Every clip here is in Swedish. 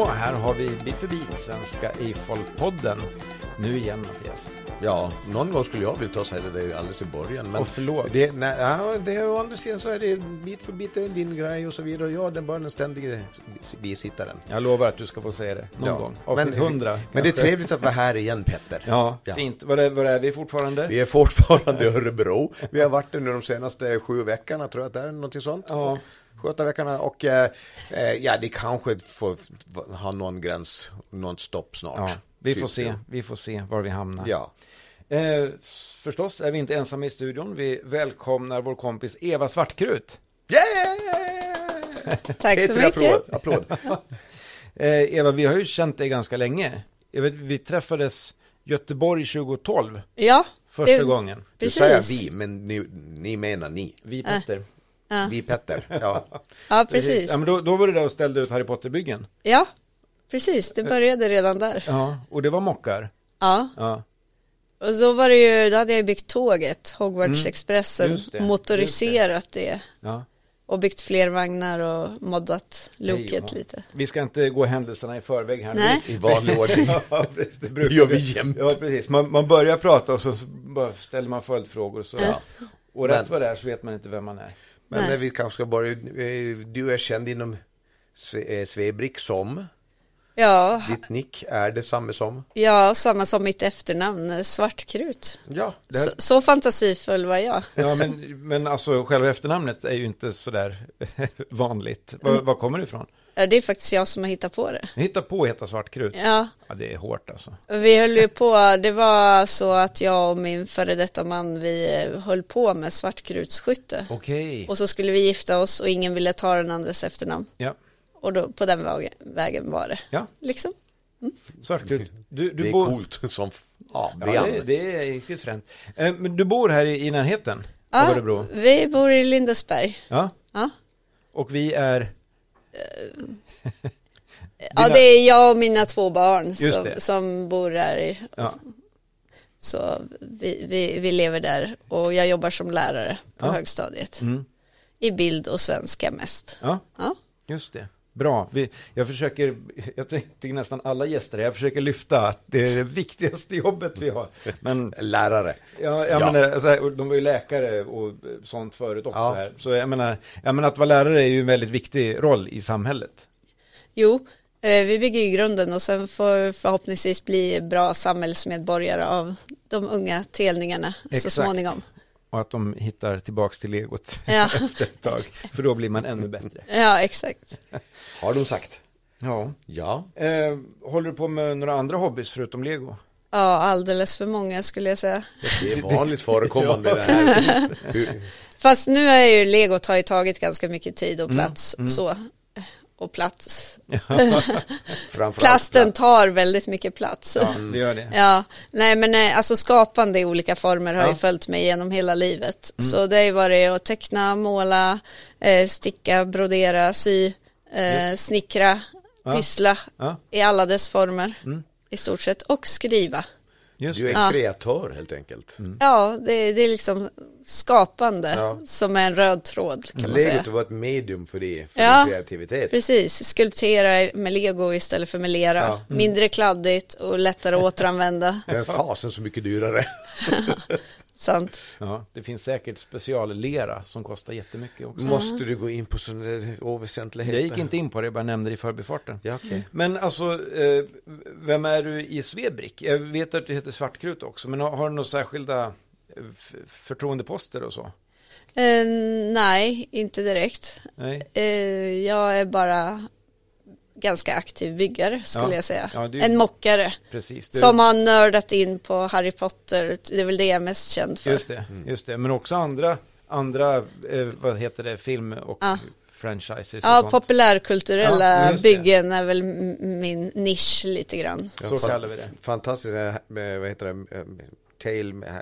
här har vi Bit för bit, Svenska Eiffel-podden. Nu igen, Mattias. Ja, någon gång skulle jag vilja ta sig det alldeles i början. Men förlåt. Det är å andra sidan så är det bit för bit är din grej och så vidare. Ja, den bara den ständiga bisittaren. Jag lovar att du ska få säga det någon gång. Avsnitt 100. Men det är trevligt att vara här igen, Petter. Ja, fint. Var är vi fortfarande? Vi är fortfarande i Örebro. Vi har varit där nu de senaste 7 veckorna, tror jag att det är någonting sånt. Ja. 7 veckorna och det kanske får ha någon gräns, någon stopp snart. Ja, vi får se var vi hamnar. Ja. Förstås är vi inte ensamma i studion. Vi välkomnar vår kompis Eva Svartkrut. Yeah! Tack så mycket. Applåd. Eva, vi har ju känt dig ganska länge. Vi träffades Göteborg 2012. Ja, första gången. Du säger vi, men ni menar ni. Vi Petter. Vi Petter, ja. Ja, precis. Ja, men då var det där och ställde ut Harry Potter-byggen. Ja, precis. Det började redan där. Ja, och det var mockar. Ja. Och så var det ju, då hade jag byggt tåget, Hogwarts-expressen, motoriserat det. Ja. Och byggt fler vagnar och moddat loket lite. Vi ska inte gå händelserna i förväg här. Nej. I vanlig ordning. Ja, precis, det gör vi jämt. Ja, precis. Man börjar prata och så bara ställer man följdfrågor. Så, och rätt vad det är så vet man inte vem man är. Men vi kanske ska börja, du är känd inom Svebrick som? Ja. Ditt nick är det samma som? Ja, samma som mitt efternamn, Svartkrut. Ja. Så fantasifull var jag. Ja, men alltså själva efternamnet är ju inte sådär vanligt. Var kommer det ifrån? Ja, det är faktiskt jag som har hittat på det. Jag hittar på att heta Svartkrut. Ja. Ja, det är hårt alltså. Vi höll ju på, det var så att jag och min före detta man, vi höll på med svartkrutsskytte. Okej. Och så skulle vi gifta oss och ingen ville ta den andres efternamn. Ja. Och då, på den vägen var det. Ja. Liksom. Svartkrut. Du det är bor... coolt som det är riktigt fränt. Men du bor här i närheten Ja, av Örebro. vi bor i Lindesberg. Ja. Ja. Och vi är... Ja, det är jag och mina 2 barn Just som bor där. Ja. Så vi lever där och jag jobbar som lärare på högstadiet. Mm. I bild och svenska mest. Ja. Ja. Just det. Bra. Jag tycker nästan alla gäster, jag försöker lyfta att det är det viktigaste jobbet vi har. Men lärare. Ja. Men alltså, de var ju läkare och sånt förut också här. Så jag menar att vara lärare är ju en väldigt viktig roll i samhället. Jo, vi bygger ju grunden och sen får förhoppningsvis bli bra samhällsmedborgare av de unga telningarna så småningom. Och att de hittar tillbaks till legot efter ett tag. För då blir man ännu bättre. Ja, exakt. Har de sagt? Ja. Håller du på med några andra hobbys förutom Lego? Ja, alldeles för många skulle jag säga. Det är vanligt förekommande det här. Fast nu är ju Legot har ju tagit ganska mycket tid och plats. Så. Och plats. Plasten tar väldigt mycket plats. Ja, det gör det. Ja, nej men alltså skapande i olika former har ju följt mig genom hela livet. Så det har ju varit att teckna, måla, sticka, brodera, sy, snickra, pyssla i alla dess former i stort sett och skriva. Just du är en kreatör helt enkelt. Ja, det är liksom skapande som är en röd tråd kan man säga. Legot var ett medium för din kreativitet. Precis, skulptera med Lego istället för med lera. Mindre kladdigt och lättare att återanvända. Det är fasen så mycket dyrare. Sant. Ja, det finns säkert speciallera som kostar jättemycket också. Måste du gå in på sådana oväsentligheter? Jag gick inte in på det, jag bara nämnde det i förbifarten. Ja, okay. Men alltså, vem är du i Svebrick? Jag vet att du heter Svartkrut också, men har du några särskilda förtroendeposter och så? Nej, inte direkt. Nej. Jag är bara ganska aktiv byggare skulle jag säga. Ja, en mockare. Precis. Som har nördat in på Harry Potter. Det är väl det jag är mest känd för. Just det. Men också andra vad heter det, film och franchises. Ja, och populärkulturella byggen är väl min nisch lite grann. Så kallar vi det. Fantastiskt, vad heter det?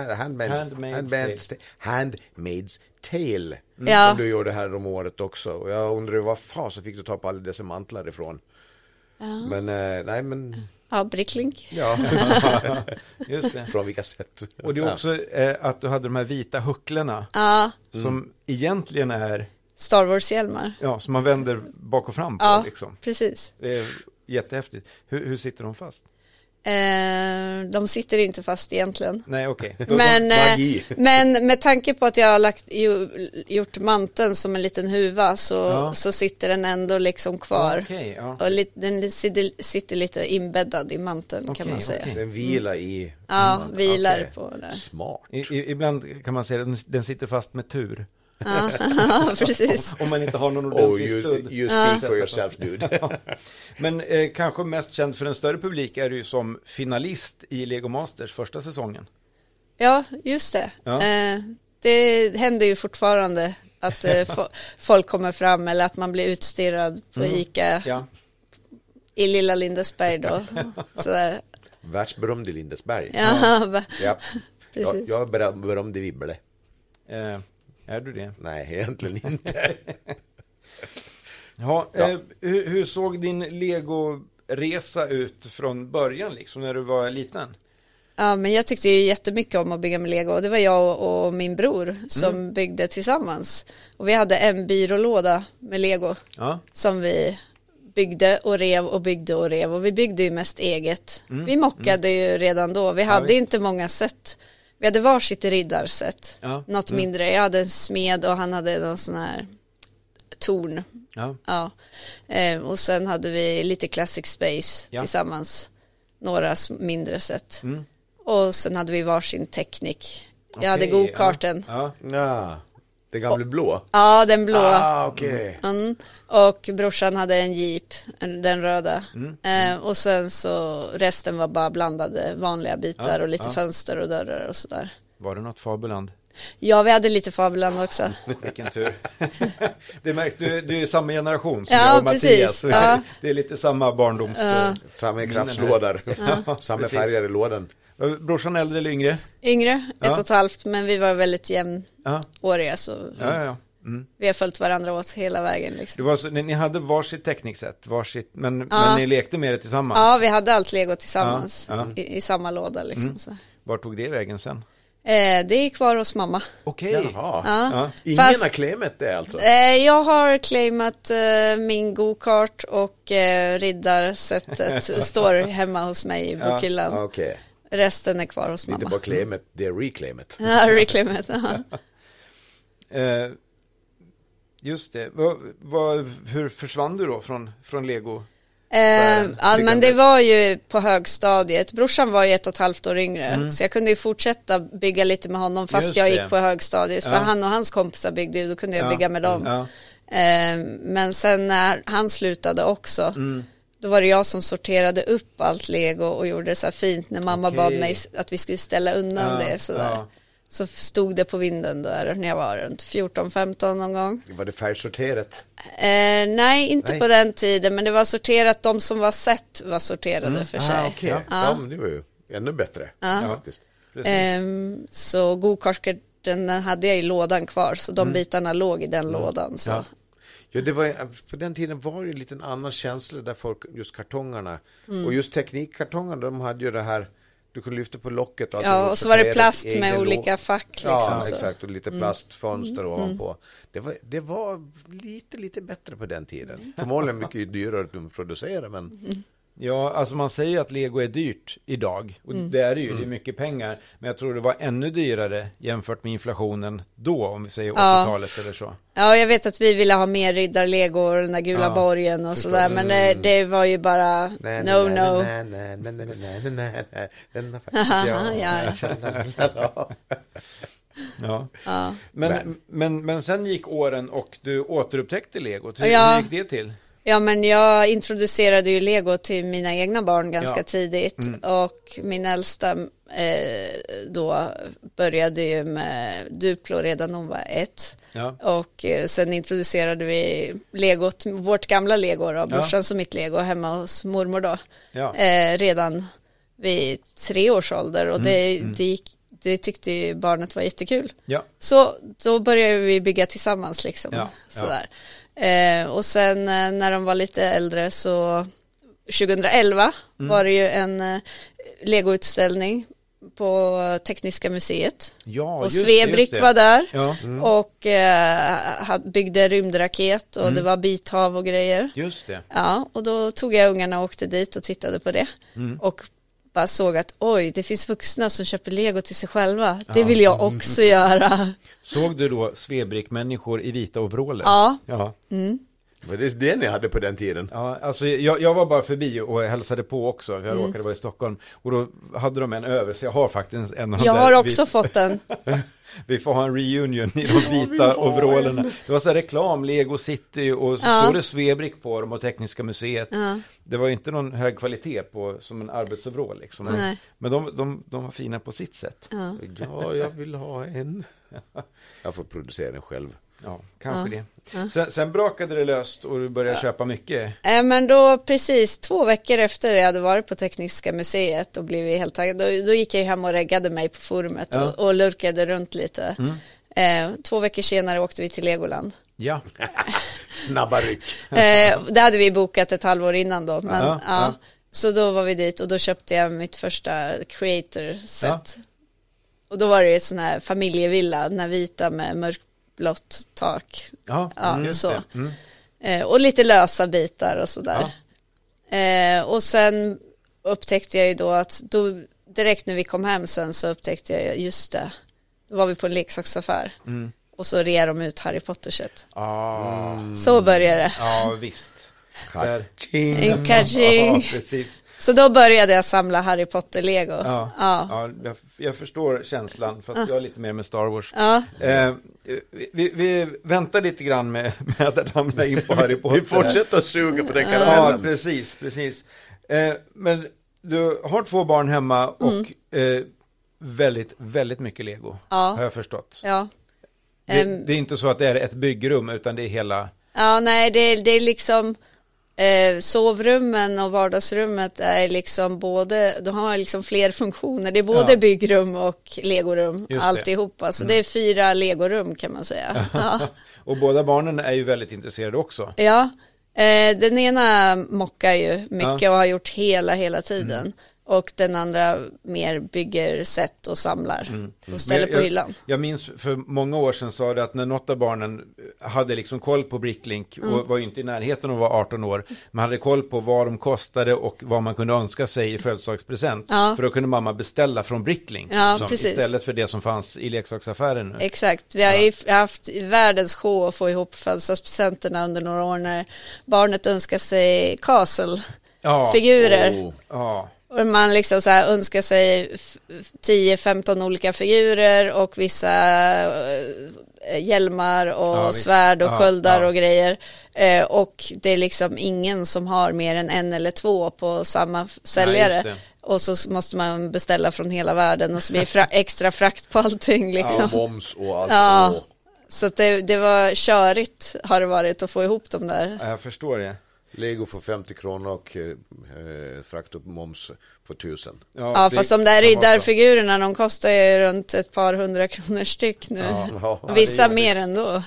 Handmaid's Tale som du gjorde här om året också. Och jag undrar vad fan så fick du ta på alla dessa mantlar ifrån. Men nej men Ja, Bricklink. Ja, just det. Från vilka sätt. Och det är också att du hade de här vita hucklarna som egentligen är Star Wars-hjälmar. Ja, som man vänder bak och fram på. Ja, liksom. precis. Det är jättehäftigt. Hur sitter de fast? De sitter inte fast egentligen. Nej, okej. Men med tanke på att jag har gjort manteln som en liten huva så sitter den ändå liksom kvar. Okay, ja. Och den sitter lite inbäddad i manteln kan man säga. Den vilar i... Ja, vilar på det. Smart. Ibland kan man säga att den sitter fast med tur. Ja, precis. Om man inte har någon ordentlig stöd. You speak for yourself, dude. Men kanske mest känd för en större publik är du ju som finalist i Lego Masters första säsongen. Ja, just det. Ja. Det händer ju fortfarande att folk kommer fram eller att man blir utstirrad på ICA i lilla Lindesberg då. Sådär. Världsberömd i Lindesberg. Ja. Precis. Jag är berömd i Vibble. Är du det? Nej, egentligen inte. Hur såg din Lego-resa ut från början liksom när du var liten? Ja, men jag tyckte ju jättemycket om att bygga med Lego. Det var jag och min bror som byggde tillsammans. Och vi hade en byrålåda med Lego som vi byggde och rev och byggde och rev. Och vi byggde ju mest eget. Vi mockade ju redan då. Vi hade inte många sätt. Vi hade varsitt riddarsätt. Något mindre. Jag hade en smed och han hade någon sån här torn. Ja. Och sen hade vi lite Classic Space tillsammans. Några mindre sätt. Och sen hade vi varsin teknik. Jag hade go-karten. Den gamla blå? Ja, den blå. Okay. Och brorsan hade en jeep, den röda. Och sen så resten var bara blandade vanliga bitar och lite fönster och dörrar och sådär. Var det något Fabuland? Ja, vi hade lite Fabuland också. Vilken tur. Det märks, du är samma generation som jag och Mattias. Det är lite samma barndoms... Samma kraftslådar. Samma färger i lådan. Brorsan äldre eller yngre? Yngre, 1,5, men vi var väldigt jämnåriga så vi har följt varandra åt hela vägen. Liksom. Ni hade varsitt tekniksätt, men ni lekte med det tillsammans? Ja, vi hade allt Lego tillsammans i samma låda. Liksom, så. Var tog det vägen sen? Det är kvar hos mamma. Okej. Ingen har claimat det alltså? Jag har claimat min go-kart och riddarsättet står hemma hos mig i bokhyllan. Okay. Resten är kvar hos mamma. Inte bara claimat, det är reclaimat. Ja, reclaimat. Just det. Hur försvann du då från Lego? Men det var ju på högstadiet. Brorsan var ju 1,5 år yngre. Så jag kunde ju fortsätta bygga lite med honom fast jag gick på högstadiet. För han och hans kompisar byggde ju, då kunde jag bygga med dem. Men sen när han slutade också, då var det jag som sorterade upp allt Lego och gjorde det så här fint när mamma bad mig att vi skulle ställa undan det sådär. Så stod det på vinden där när jag var runt 14-15 någon gång. Var det färgsorterat? Nej, inte på den tiden. Men det var sorterat, de som var sett var sorterade för sig. Okay. Ja, men det var ju ännu bättre. Faktiskt. Så go-karten hade jag i lådan kvar. Så de bitarna låg i den lådan. Så. Ja, det var, på den tiden var det en liten annan känsla där folk, just kartongerna. Och just teknikkartongerna, de hade ju det här... Du kunde lyfta på locket. Och så var det plast med olika fack. Liksom, ja, exakt. Och lite plastfönster ovanpå. Det var lite bättre på den tiden. Förmodligen mycket dyrare att producera, men... Ja, alltså man säger att Lego är dyrt idag. Och det är det ju, det är mycket pengar. Men jag tror det var ännu dyrare jämfört med inflationen då, om vi säger 80-talet eller så. Ja, jag vet att vi ville ha mer riddarlego och den där gula borgen och sådär. Men det var ju bara no. Men sen gick åren och du återupptäckte Lego. Hur gick det till? Ja, men jag introducerade ju Lego till mina egna barn ganska tidigt. Och min äldsta då började ju med Duplo redan när hon var 1. Och sen introducerade vi Lego, vårt gamla Lego då, brorsans och mitt Lego hemma hos mormor då. Redan vid 3 års ålder. Och det tyckte ju barnet var jättekul. Så då började vi bygga tillsammans liksom. Sådär. Och sen när de var lite äldre så 2011 var det ju en Lego-utställning på Tekniska museet. Ja, och Svebrick var där. Ja. Och byggde rymdraket och det var bithav och grejer. Just det. Ja, och då tog jag ungarna och åkte dit och tittade på det. Och bara såg att oj, det finns vuxna som köper Lego till sig själva. Det vill jag också göra. Såg du då Svebrick-människor i vita overaller? Ja. Ja. Var det ni hade på den tiden? Ja, alltså jag var bara förbi och hälsade på också. Jag råkade vara i Stockholm. Och då hade de en över, så jag har faktiskt en av Jag har också fått den. Vi får ha en reunion i de vita overallerna. Det var så här reklam, Lego City och så står det Svebrick på dem och Tekniska museet. Det var ju inte någon hög kvalitet på som en arbetsoverall liksom. Nej. Men de var fina på sitt sätt. Ja, jag vill ha en. Jag får producera den själv. Ja, kanske det. Sen brakade det löst och du började köpa mycket. Men då precis 2 veckor efter jag hade varit på Tekniska museet och blivit helt taggad, då gick jag hem och reggade mig på forumet och lurkade runt lite. 2 veckor senare åkte vi till Legoland. Ja. Snabba ryck. Det hade vi bokat ett halvår innan då. Men, Så då var vi dit och då köpte jag mitt första creator-set. Och då var det ett sån här familjevilla, den här vita med mörkblått tak. Så. Och lite lösa bitar och sådär. Och sen upptäckte jag ju då att direkt när vi kom hem sen så upptäckte jag just det. Då var vi på en leksaksaffär. Och så rear de ut Harry Potter-set. Så började det. Ja, visst. Kaching. Ja, precis. Så då började jag samla Harry Potter-lego. Ja, jag förstår känslan, fast jag är lite mer med Star Wars. Vi väntar lite grann med att ramla in på Harry Potter. Vi fortsätter att suga på den karamellen. Ja, precis. Men du har 2 barn hemma och väldigt, väldigt mycket Lego, har jag förstått. Ja. Det är inte så att det är ett byggrum, utan det är hela... Ja, nej, det är liksom... sovrummen och vardagsrummet är liksom de har liksom fler funktioner. Det är både byggrum och legorum, alltihopa. Så det är 4 legorum kan man säga. Och båda barnen är ju väldigt intresserade också. Ja, den ena mockar ju mycket och har gjort hela tiden. Och den andra mer bygger sätt och samlar och ställer på hyllan. Jag minns för många år sedan sa det att när något av barnen hade liksom koll på Bricklink och var ju inte i närheten att vara 18 år, man hade koll på vad de kostade och vad man kunde önska sig i födelsedagspresent. För då kunde mamma beställa från Bricklink istället för det som fanns i leksaksaffären nu. Exakt, vi har ju haft världens show att få ihop födelsedagspresenterna under några år när barnet önskar sig Castle-figurer. Och man liksom så här önskar sig 10-15 olika figurer och vissa hjälmar och svärd och sköldar och grejer. Och det är liksom ingen som har mer än 1 eller 2 på samma säljare. Och så måste man beställa från hela världen och så blir det extra frakt på allting. Liksom. Ja, moms och allt. Så det var körigt har det varit att få ihop dem där. Ja, jag förstår det. Lego för 50 kronor och frakt och moms för 1000. Fast de där riddarfigurerna, de kostar ju runt ett par 100 kronor styck nu. Vissa mer ändå.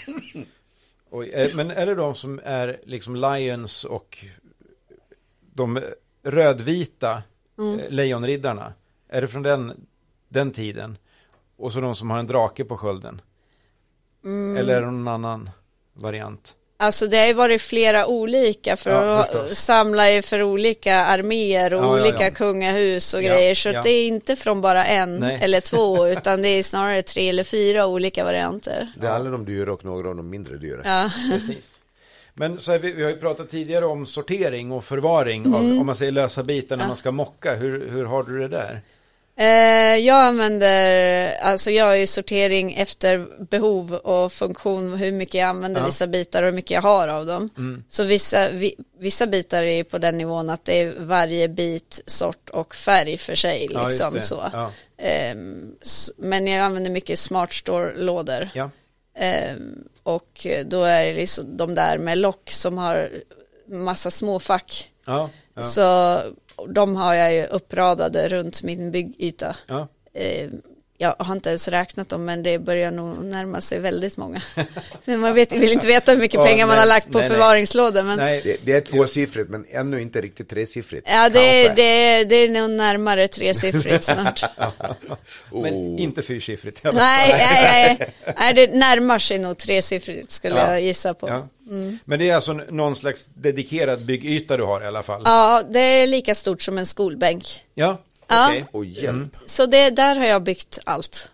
Men är det de som är liksom Lions och de rödvita lejonriddarna? Är det från den tiden? Och så de som har en drake på skölden? Eller är det någon annan variant? Alltså det har ju varit flera olika för att samla ju för olika arméer och olika kungahus och grejer. Så det är inte från bara 1 eller 2 utan det är snarare 3 eller 4 olika varianter. Det är alla de dyra och några av de mindre dyra. Precis. Men så vi har ju pratat tidigare om sortering och förvaring av, om man säger lösa bitar när man ska mocka. Hur har du det där? Jag gör ju sortering efter behov och funktion, hur mycket jag använder vissa bitar och hur mycket jag har av dem. Så vissa bitar är på den nivån att det är varje bit, sort och färg för sig liksom så. Men jag använder mycket Smart Store-lådor. Och då är det liksom de där med lock som har massa små fack. Så de har jag ju uppradade runt min byggyta. jag har inte ens räknat dem, men det börjar nog närma sig väldigt många. Man vill inte veta hur mycket pengar man har lagt på förvaringslådan. Men... Det är tvåsiffrigt, men ännu inte riktigt tresiffrigt. Ja, det är nog närmare tresiffrigt snart. Men inte fyrsiffrigt. Nej, det närmar sig nog tresiffrigt skulle jag gissa på. Ja. Men det är alltså någon slags dedikerad byggyta du har i alla fall? Ja, det är lika stort som en skolbänk. Ja. Okay. Så där har jag byggt allt.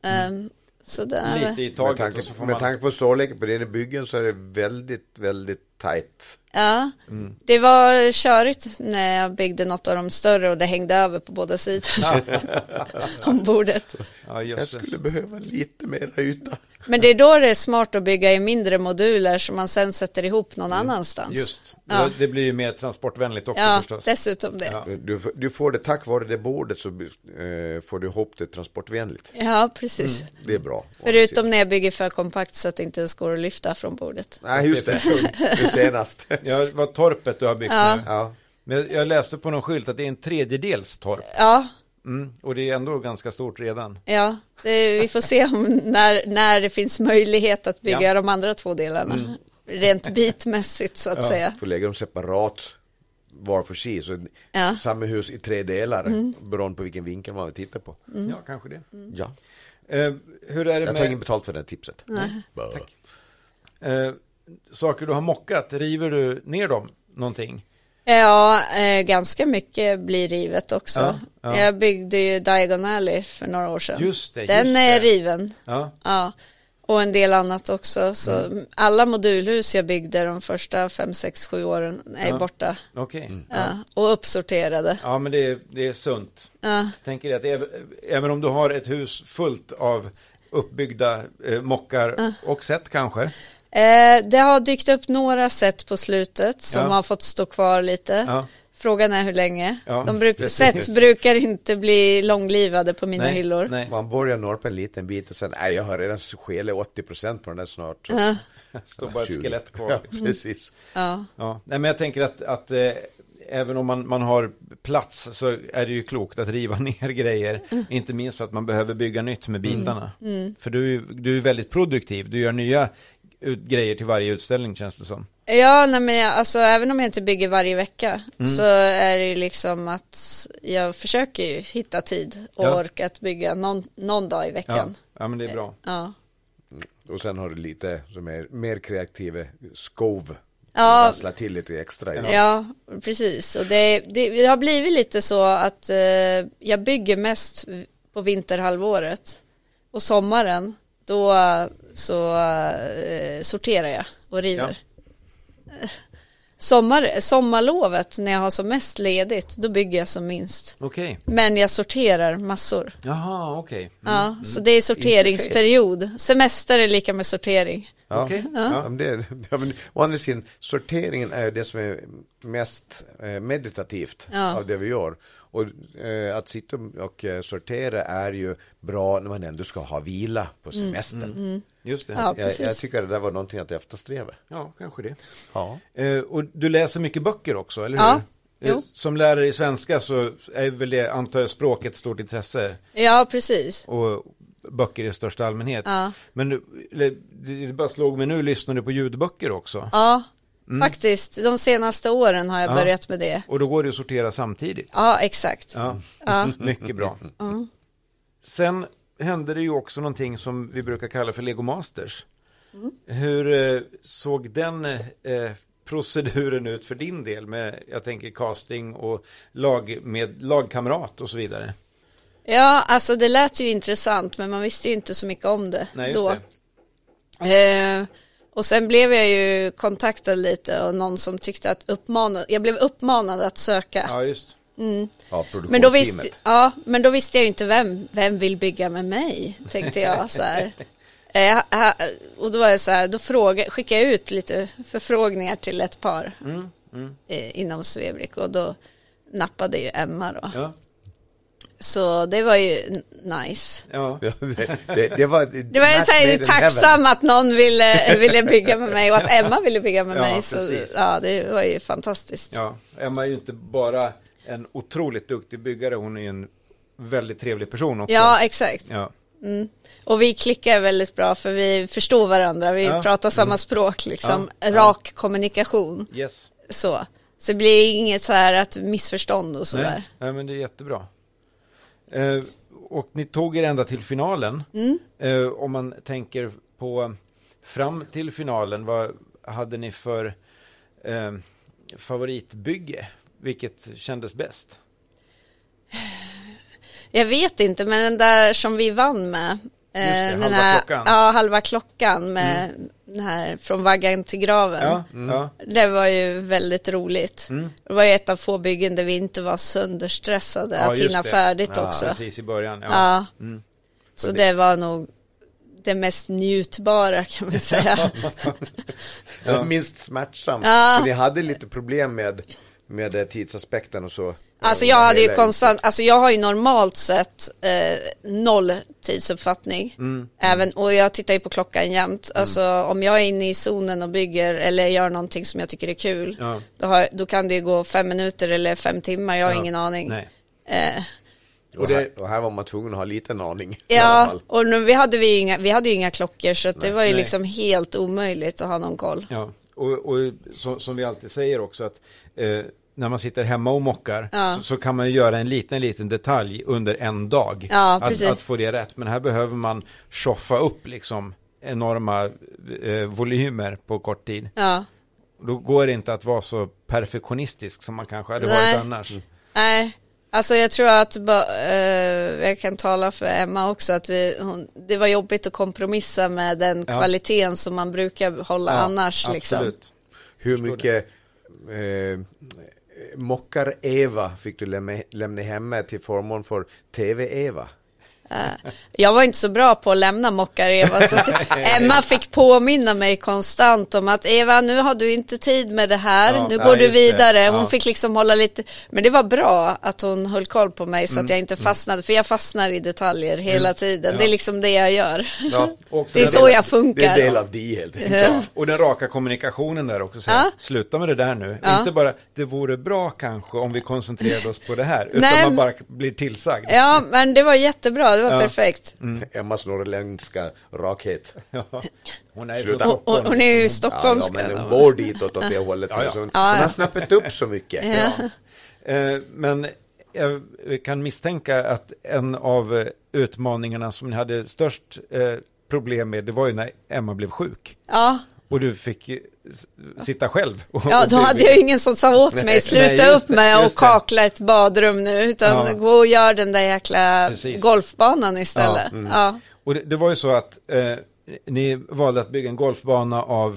Så där... Lite i taget. Med tanke på storleken på dina byggen så är det väldigt, väldigt tajt. Ja, det var körigt när jag byggde något av de större och det hängde över på båda sidorna om bordet. Ja, jag skulle behöva lite mer yta. Men det är då det är smart att bygga i mindre moduler som man sen sätter ihop någon annanstans. Just, det blir ju mer transportvänligt också förstås. Dessutom det. Ja. Du får det tack vare det bordet så får du ihop det transportvänligt. Ja, precis. Det är bra. Förutom när jag bygger för kompakt så att det inte ens går att lyfta från bordet. Nej, just det. Du senast. Ja, det var torpet du har byggt nu. Ja. Men jag läste på någon skylt att det är en 3/3 torp. Ja. Och det är ändå ganska stort redan. Ja, vi får se när det finns möjlighet att bygga de andra 2 delarna. Rent bitmässigt så att säga. Får lägga dem separat var för sig. Så samma hus i 3 delar. Beroende på vilken vinkel man vill titta på. Ja, kanske det. Ja. Hur är det jag tar ingen betalt för det tipset. Tack. Saker du har mockat, river du ner dem någonting? Ja, ganska mycket blir rivet också. Ja. Jag byggde ju Diagon Alley för några år sedan. Just det. Den är riven. Ja. Och en del annat också. Så alla modulhus jag byggde de första 5, 6, 7 åren är borta. Okej. Och uppsorterade. Ja, men det är sunt. Tänker att även om du har ett hus fullt av uppbyggda mockar och sätt kanske. Det har dykt upp några sätt på slutet som har fått stå kvar lite. Frågan är hur länge. Sätt brukar inte bli långlivade på mina hyllor. Nej. Man börjar norpa en liten bit och sen, jag har redan skelat 80% på den där snart. Står bara ett skelett kvar. Ja, precis. Ja. Nej, men jag tänker att även om man har plats så är det ju klokt att riva ner grejer. Inte minst för att man behöver bygga nytt med bitarna. För du är väldigt produktiv. Du gör nya grejer till varje utställning, känns det som. Ja, men alltså, även om jag inte bygger varje vecka så är det ju liksom att jag försöker ju hitta tid och orka att bygga någon dag i veckan. Ja, men det är bra. Ja. Och sen har du lite som är mer kreativa skov. Vassla till lite extra. Ja, precis. Och det har blivit lite så att jag bygger mest på vinterhalvåret. Och sommaren, då så sorterar jag och river. Sommarlovet när jag har som mest ledigt, då bygger jag som minst. Okay. Men jag sorterar massor. Jaha, okej. Så det är sorteringsperiod. Semester är lika med sortering. Ja. Okay. Men å andra sidan, sorteringen är det som är mest meditativt av det vi gör. Och att sitta och sortera är ju bra när man ändå ska ha vila på semestern. Just det. Ja, jag tycker det där var någonting att eftersträva. Ja, kanske det. Ja. Och du läser mycket böcker också, eller hur? Jo. Som lärare i svenska så är väl det, antar jag, språket stort intresse. Ja, precis. Och böcker i största allmänhet. Men det bara slog mig nu, lyssnar du på ljudböcker också? Ja, faktiskt. De senaste åren har jag börjat med det. Och då går det att sortera samtidigt? Ja, exakt. Mycket bra. Sen hände det ju också någonting som vi brukar kalla för Lego Masters. Hur såg den proceduren ut för din del med, jag tänker, casting och lagkamrat och så vidare? Ja, alltså det lät ju intressant, men man visste ju inte så mycket om det. Nej, just då. Det. Och sen blev jag ju kontaktad lite och någon som tyckte att jag blev uppmanad att söka. Ja, just. Ja, men då visste jag ju inte vem vill bygga med mig, tänkte jag så här. Och då var jag så här, då skickade jag ut lite förfrågningar till ett par inom Svebrik, och då nappade ju Emma då. Ja. Så det var ju nice. Ja. Det var jag så tacksam att någon ville bygga med mig och att Emma ville bygga med mig. Så, det var ju fantastiskt. Ja, Emma är ju inte bara en otroligt duktig byggare, hon är ju en väldigt trevlig person också. Ja, exakt. Ja. Och vi klickar väldigt bra för vi förstår varandra. Vi pratar samma språk liksom. Rak kommunikation. Yes. Så det blir inget så här att missförstånd och sådär. Nej, men det är jättebra. Och ni tog er ända till finalen. Om man tänker på fram till finalen, vad hade ni för favoritbygge? Vilket kändes bäst? Jag vet inte, men den där som vi vann med. Halva klockan. Ja, halva klockan med den här från vaggan till graven. Det var ju väldigt roligt. Det var ju ett av få byggen där vi inte var sönderstressade att hinna färdigt också. Precis i början. Så det var nog det mest njutbara kan man säga. Minst smärtsam. För ni hade lite problem med tidsaspekten och så. Alltså jag hade ju konstant, alltså jag har ju normalt sett 0 tidsuppfattning. Även, och jag tittar ju på klockan jämt. Alltså om jag är inne i zonen och bygger eller gör någonting som jag tycker är kul, då kan det ju gå 5 minuter eller 5 timmar, jag har ingen aning. Nej. Och här var man tvungen att ha lite en aning. Ja, och nu, vi hade ju inga klockor så att det var ju liksom helt omöjligt att ha någon koll. Ja, och som vi alltid säger också att när man sitter hemma och mockar så kan man ju göra en liten detalj under en dag. Att få det rätt. Men här behöver man tjoffa upp liksom enorma volymer på kort tid. Då går det inte att vara så perfektionistisk som man kanske hade varit annars. Nej, alltså jag tror att jag kan tala för Emma också att det var jobbigt att kompromissa med den kvaliteten som man brukar hålla annars. Absolut. Liksom. Hur mycket mockar Eva fick du lämna hemma till förmån för TV-Eva? Jag var inte så bra på att lämna mockar Eva så att Emma fick påminna mig konstant om att Eva, nu har du inte tid med det här, nu går du vidare. Hon fick liksom hålla lite, men det var bra att hon höll koll på mig så att jag inte fastnade, för jag fastnar i detaljer hela tiden. Det är liksom det jag gör. Det är så jag funkar. Det är del av det helt enkelt. Och den raka kommunikationen där också. Sluta med det där nu. Inte bara, det vore bra kanske om vi koncentrerade oss på det här. Utan man bara blir tillsagd. Ja, men det var jättebra. Det var perfekt. Emmas norrländska rakhet. Hon är hon är ju stockholmska. Men hon går dit åt det hållet. Hon har snappat upp så mycket. Men jag kan misstänka att en av utmaningarna som ni hade störst problem med, det var ju när Emma blev sjuk. Och du fick sitta själv. Då hade jag ingen som sa åt mig, sluta upp med och kakla ett badrum nu, utan gå och gör den där jäkla golfbanan istället. Och det var ju så att ni valde att bygga en golfbana av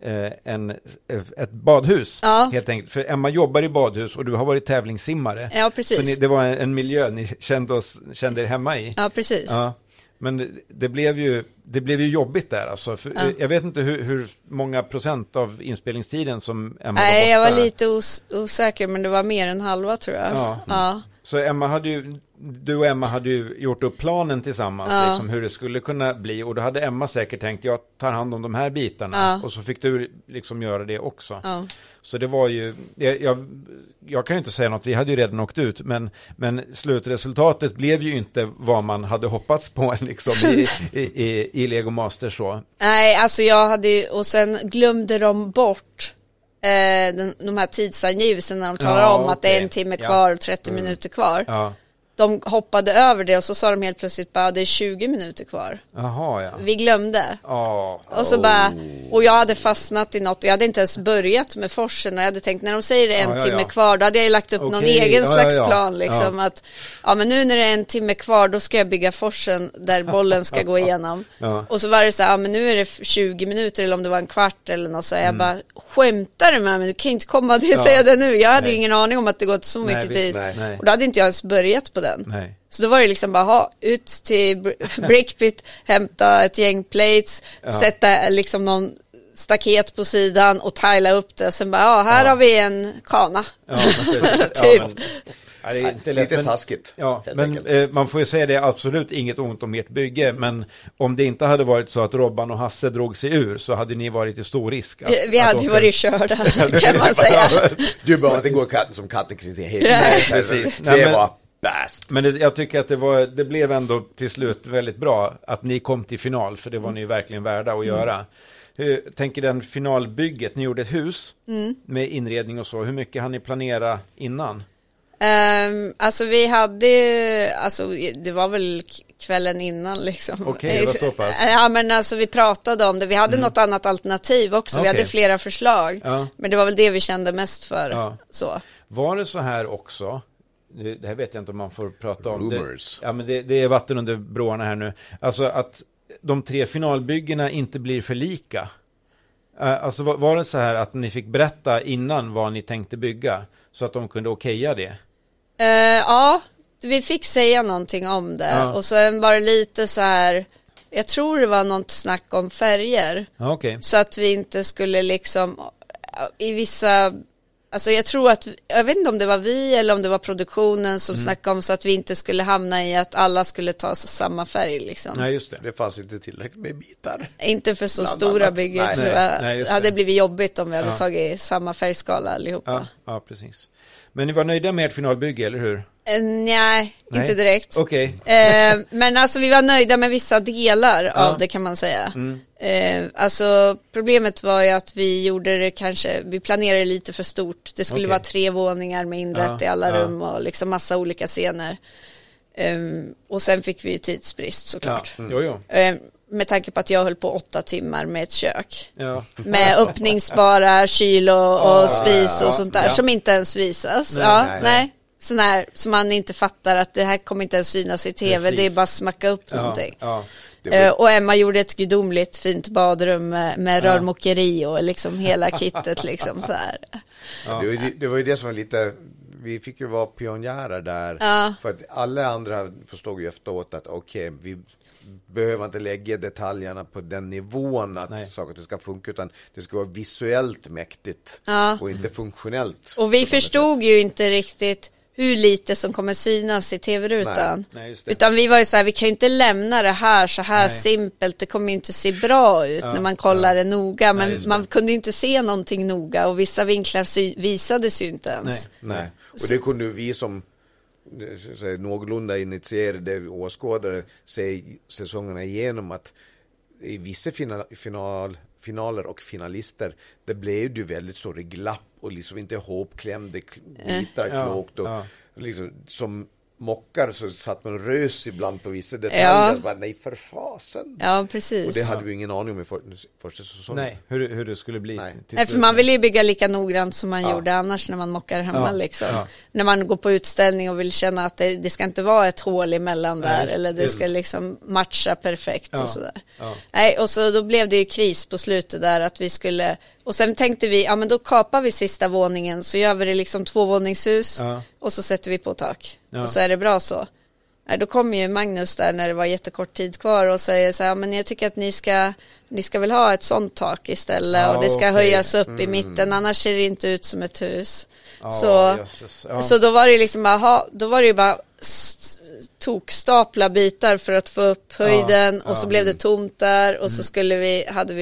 ett badhus helt enkelt. För Emma jobbar i badhus och du har varit tävlingssimmare. Ja, precis. Så det var en miljö ni kände er hemma i. Ja, precis. Men det blev ju jobbigt där alltså. För jag vet inte hur många procent av inspelningstiden som Emma var borta. Jag var lite osäker, men det var mer än halva tror jag. Så du och Emma hade ju gjort upp planen tillsammans liksom, hur det skulle kunna bli, och då hade Emma säkert tänkt, jag tar hand om de här bitarna och så fick du liksom göra det också. Så det var ju jag kan ju inte säga något, vi hade ju redan åkt ut, men slutresultatet blev ju inte vad man hade hoppats på liksom i Lego Master så. Nej, alltså jag hade ju, och sen glömde de bort de här tidsangivelserna när de talar om att det är 1 timme kvar och 30 minuter kvar. De hoppade över det och så sa de helt plötsligt bara det är 20 minuter kvar. Vi glömde. Och så bara, och jag hade fastnat i något och jag hade inte ens börjat med forsen, och jag hade tänkt när de säger det är 1 timme kvar, då hade jag lagt upp någon egen slags plan liksom att men nu när det är 1 timme kvar då ska jag bygga forsen där bollen ska gå igenom. Och så var det så här, men nu är det 20 minuter eller om det var en kvart eller något, så jag bara, skämtar du med mig? Du kan inte komma och säga det nu. Jag hade ju ingen aning om att det gått så mycket tid. Och då hade inte jag ens börjat på den. Så då var det liksom bara ut till Brickpit, hämta ett gäng plates, sätta liksom någon staket på sidan och tajla upp det. Sen bara, här har vi en kana. Typ. Det är inte lätt, lite taskigt. Men man får ju säga det är absolut inget ont om ert bygge, men om det inte hade varit så att Robban och Hasse drog sig ur, så hade ni varit i stor risk. Vi hade ju varit körda, kan man säga. Du behöver inte gå katten som katten kring det hela. Precis. Det var bäst. Men jag tycker att det blev ändå till slut väldigt bra att ni kom till final, för det var ni verkligen värda att göra. Tänker den finalbygget, ni gjorde ett hus med inredning och så. Hur mycket hann ni planera innan? Alltså vi hade, alltså det var väl kvällen innan liksom. Okej, det var så pass. Ja, men alltså vi pratade om det. Vi hade något annat alternativ också. Vi hade flera förslag. Ja. Men det var väl det vi kände mest för. Ja. Så. Var det så här också? Det här vet jag inte om man får prata om. Rumors. Men det är vatten under broarna här nu. Alltså att de 3 finalbyggena inte blir för lika. Alltså var det så här att ni fick berätta innan vad ni tänkte bygga så att de kunde okeja det? Ja, vi fick säga någonting om det. Ja. Och sen var det lite så här, jag tror det var något snack om färger. Ja, okay. Så att vi inte skulle liksom i vissa, alltså jag vet inte om det var vi eller om det var produktionen som snackade om, så att vi inte skulle hamna i att alla skulle ta samma färg liksom. Nej, just det. Det fanns inte tillräckligt med bitar. Inte för så stora byggen. Det hade blivit jobbigt om vi hade tagit samma färgskala allihopa. Ja, precis. Men ni var nöjda med ert finalbygge, eller hur? Nej, inte direkt. Okay. Men alltså vi var nöjda med vissa delar av det, kan man säga. Alltså problemet var ju att vi gjorde det vi planerade lite för stort. Det skulle vara 3 våningar med inrätt i alla rum och liksom massa olika scener. Och sen fick vi ju tidsbrist såklart. Med tanke på att jag höll på 8 timmar med ett kök. Ja. Med öppningsbara kyl och spis och sånt där som inte ens visas. Nej. Sån här som man inte fattar att det här kommer inte ens synas i tv. Precis. Det är bara att smacka upp någonting. Och Emma gjorde ett gudomligt fint badrum med rörmokeri och liksom hela kittet liksom så här. Det var ju det som var lite, vi fick ju vara pionjärer där. För att alla andra förstod ju efteråt att vi behöver inte lägga detaljerna på den nivån att saker ska funka, utan det ska vara visuellt mäktigt och inte funktionellt. Och vi förstod ju inte riktigt hur lite som kommer synas i tv-rutan. Utan vi var ju så här, vi kan ju inte lämna det här så här simpelt, det kommer ju inte se bra ut när man kollar det noga, men man kunde ju inte se någonting noga och vissa vinklar visades ju inte ens. Nej. Och det kunde vi som någorlunda initierade åskådare se säsongerna igenom, att i vissa finaler och finalister det blev ju väldigt stora glapp och liksom inte ihopklämde bitar klokt och liksom, som mockar så satt man rös ibland på vissa detaljer. Bara, nej, för fasen. Ja, precis. Och det hade vi ingen aning om i första säsongen. Nej, hur det skulle bli. Nej, för man vill ju bygga lika noggrant som man gjorde annars när man mockar hemma liksom. När man går på utställning och vill känna att det ska inte vara ett hål emellan där, eller det ska liksom matcha perfekt och sådär. Nej, och så då blev det ju kris på slutet där att vi skulle. Och sen tänkte vi, men då kapar vi sista våningen, så gör vi det liksom 2-våningshus och så sätter vi på tak. Och så är det bra så. Då kommer ju Magnus där när det var jättekort tid kvar och säger så här, men jag tycker att ni ska väl ha ett sånt tak istället och det ska höjas upp i mitten, annars ser det inte ut som ett hus. Så då var det liksom, då var det ju bara tokstapla bitar för att få upp höjden och så blev det tomt där och så hade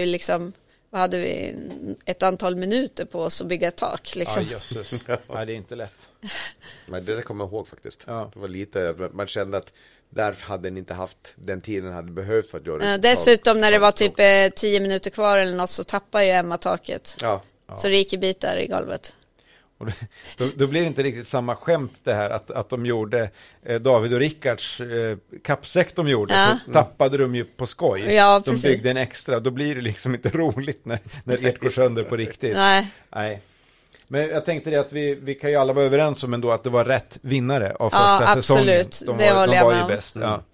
vi ett antal minuter på oss att bygga ett tak liksom. Nej, det är inte lätt. Men det kommer jag ihåg faktiskt. Det var lite, man kände att där hade ni inte haft den tiden hade behövt för att göra det. Dessutom när det var typ 10 minuter kvar eller något så tappade ju Emma taket. Så det gick i bitar i golvet. Och då blir det inte riktigt samma skämt det här att de gjorde David och Rickards kappsäck de gjorde, så tappade de ju på skoj. De byggde en extra, då blir det liksom inte roligt när ert går sönder på riktigt. Nej. Men jag tänkte det att vi kan ju alla vara överens om ändå att det var rätt vinnare av första säsongen. Absolut. De var ju bäst.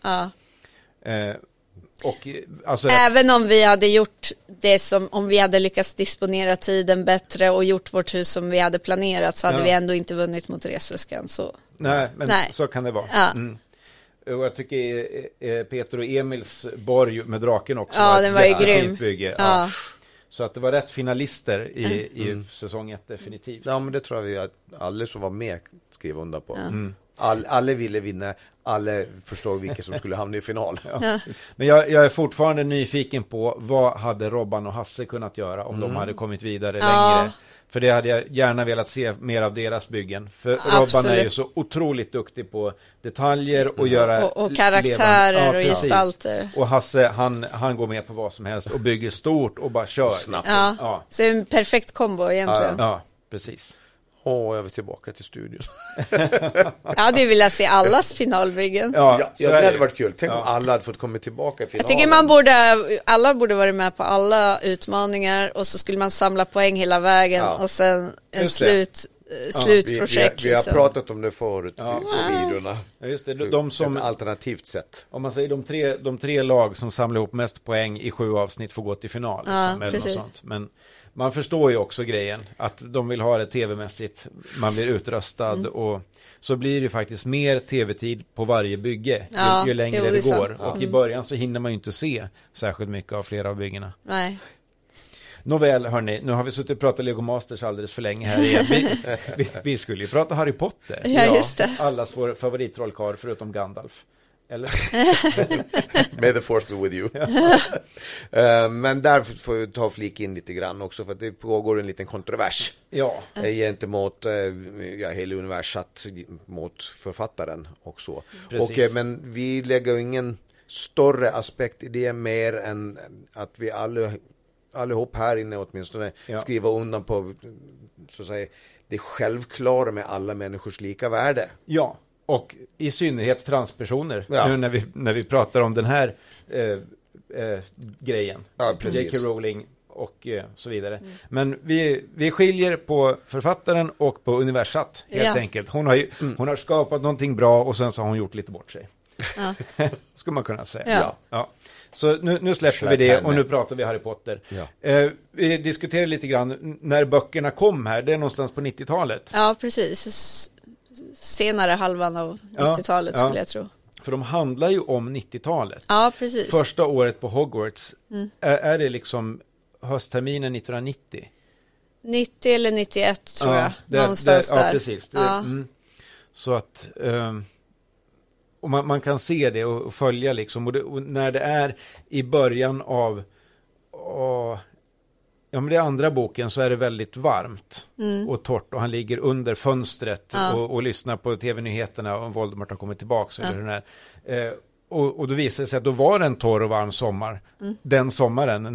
Och, alltså, även om vi hade gjort det som, om vi hade lyckats disponera tiden bättre och gjort vårt hus som vi hade planerat, så hade vi ändå inte vunnit mot Resväskan. Nej, så kan det vara. Och jag tycker Peter och Emils borg med draken också den var ju grym. Så att det var rätt finalister i säsong 1 definitivt. Ja, men det tror jag att alla som var med skrev under på. Alla ville vinna, alla förstod vilka som skulle hamna i final. Ja. Men jag är fortfarande nyfiken på vad hade Robban och Hasse kunnat göra om de hade kommit vidare längre. För det hade jag gärna velat se mer av deras byggen. För Robban är ju så otroligt duktig på detaljer och göra och karaktärer och gestalter. Och Hasse, han går med på vad som helst och bygger stort och bara kör. Snabbt. Ja. Så det är en perfekt kombo egentligen. Ja, precis. Jag vill tillbaka till studion. Ja, det vill jag se allas finalbyggen. Ja, det hade varit kul. Tänk om alla hade fått komma tillbaka i finalen. Jag tycker alla borde vara med på alla utmaningar och så skulle man samla poäng hela vägen och sen en slutprojekt. Vi har pratat om det förut på videorna. Ja, just det. De som, ett alternativt sätt. Om man säger de tre lag som samlar ihop mest poäng i 7 avsnitt får gå till final. Liksom, eller något sånt. Men man förstår ju också grejen att de vill ha det tv-mässigt, man blir utröstad och så blir det faktiskt mer tv-tid på varje bygge ju längre det går. Och i början så hinner man ju inte se särskilt mycket av flera av byggena. Nej. Nåväl hörni, nu har vi suttit och pratat Lego Masters alldeles för länge här igen. Vi skulle ju prata Harry Potter. Ja, just det. Allas vår favorittrollkarl förutom Gandalf. Eller? May the force be with you. Men där får vi ta och flika in lite grann också, för att det pågår en liten kontrovers gentemot hela universat mot författaren och så. Men vi lägger ingen större aspekt i det mer än att vi allihop här inne åtminstone skriva undan på så att säga det självklara med alla människors lika värde. Ja. Och i synnerhet transpersoner, nu när vi pratar om den här grejen. Ja, J.K. Rowling och så vidare. Men vi skiljer på författaren och på universat, helt enkelt. Hon har skapat någonting bra och sen så har hon gjort lite bort sig. Skulle man kunna säga. Ja. Så nu släpper vi det och nu pratar vi Harry Potter. Vi diskuterar lite grann när böckerna kom här. Det är någonstans på 90-talet. Ja, precis. Senare halvan av 90-talet skulle jag tro. För de handlar ju om 90-talet. Ja, precis. Första året på Hogwarts. Är det liksom höstterminen 1990? 90 eller 91 tror jag. Någonstans där. Ja, precis. Så att och man kan se det och följa liksom. Och när det är i början av men det andra boken så är det väldigt varmt och torrt och han ligger under fönstret och lyssnar på tv-nyheterna och Voldemort har kommit tillbaka. Och då visar det sig att då var det en torr och varm sommar. Den sommaren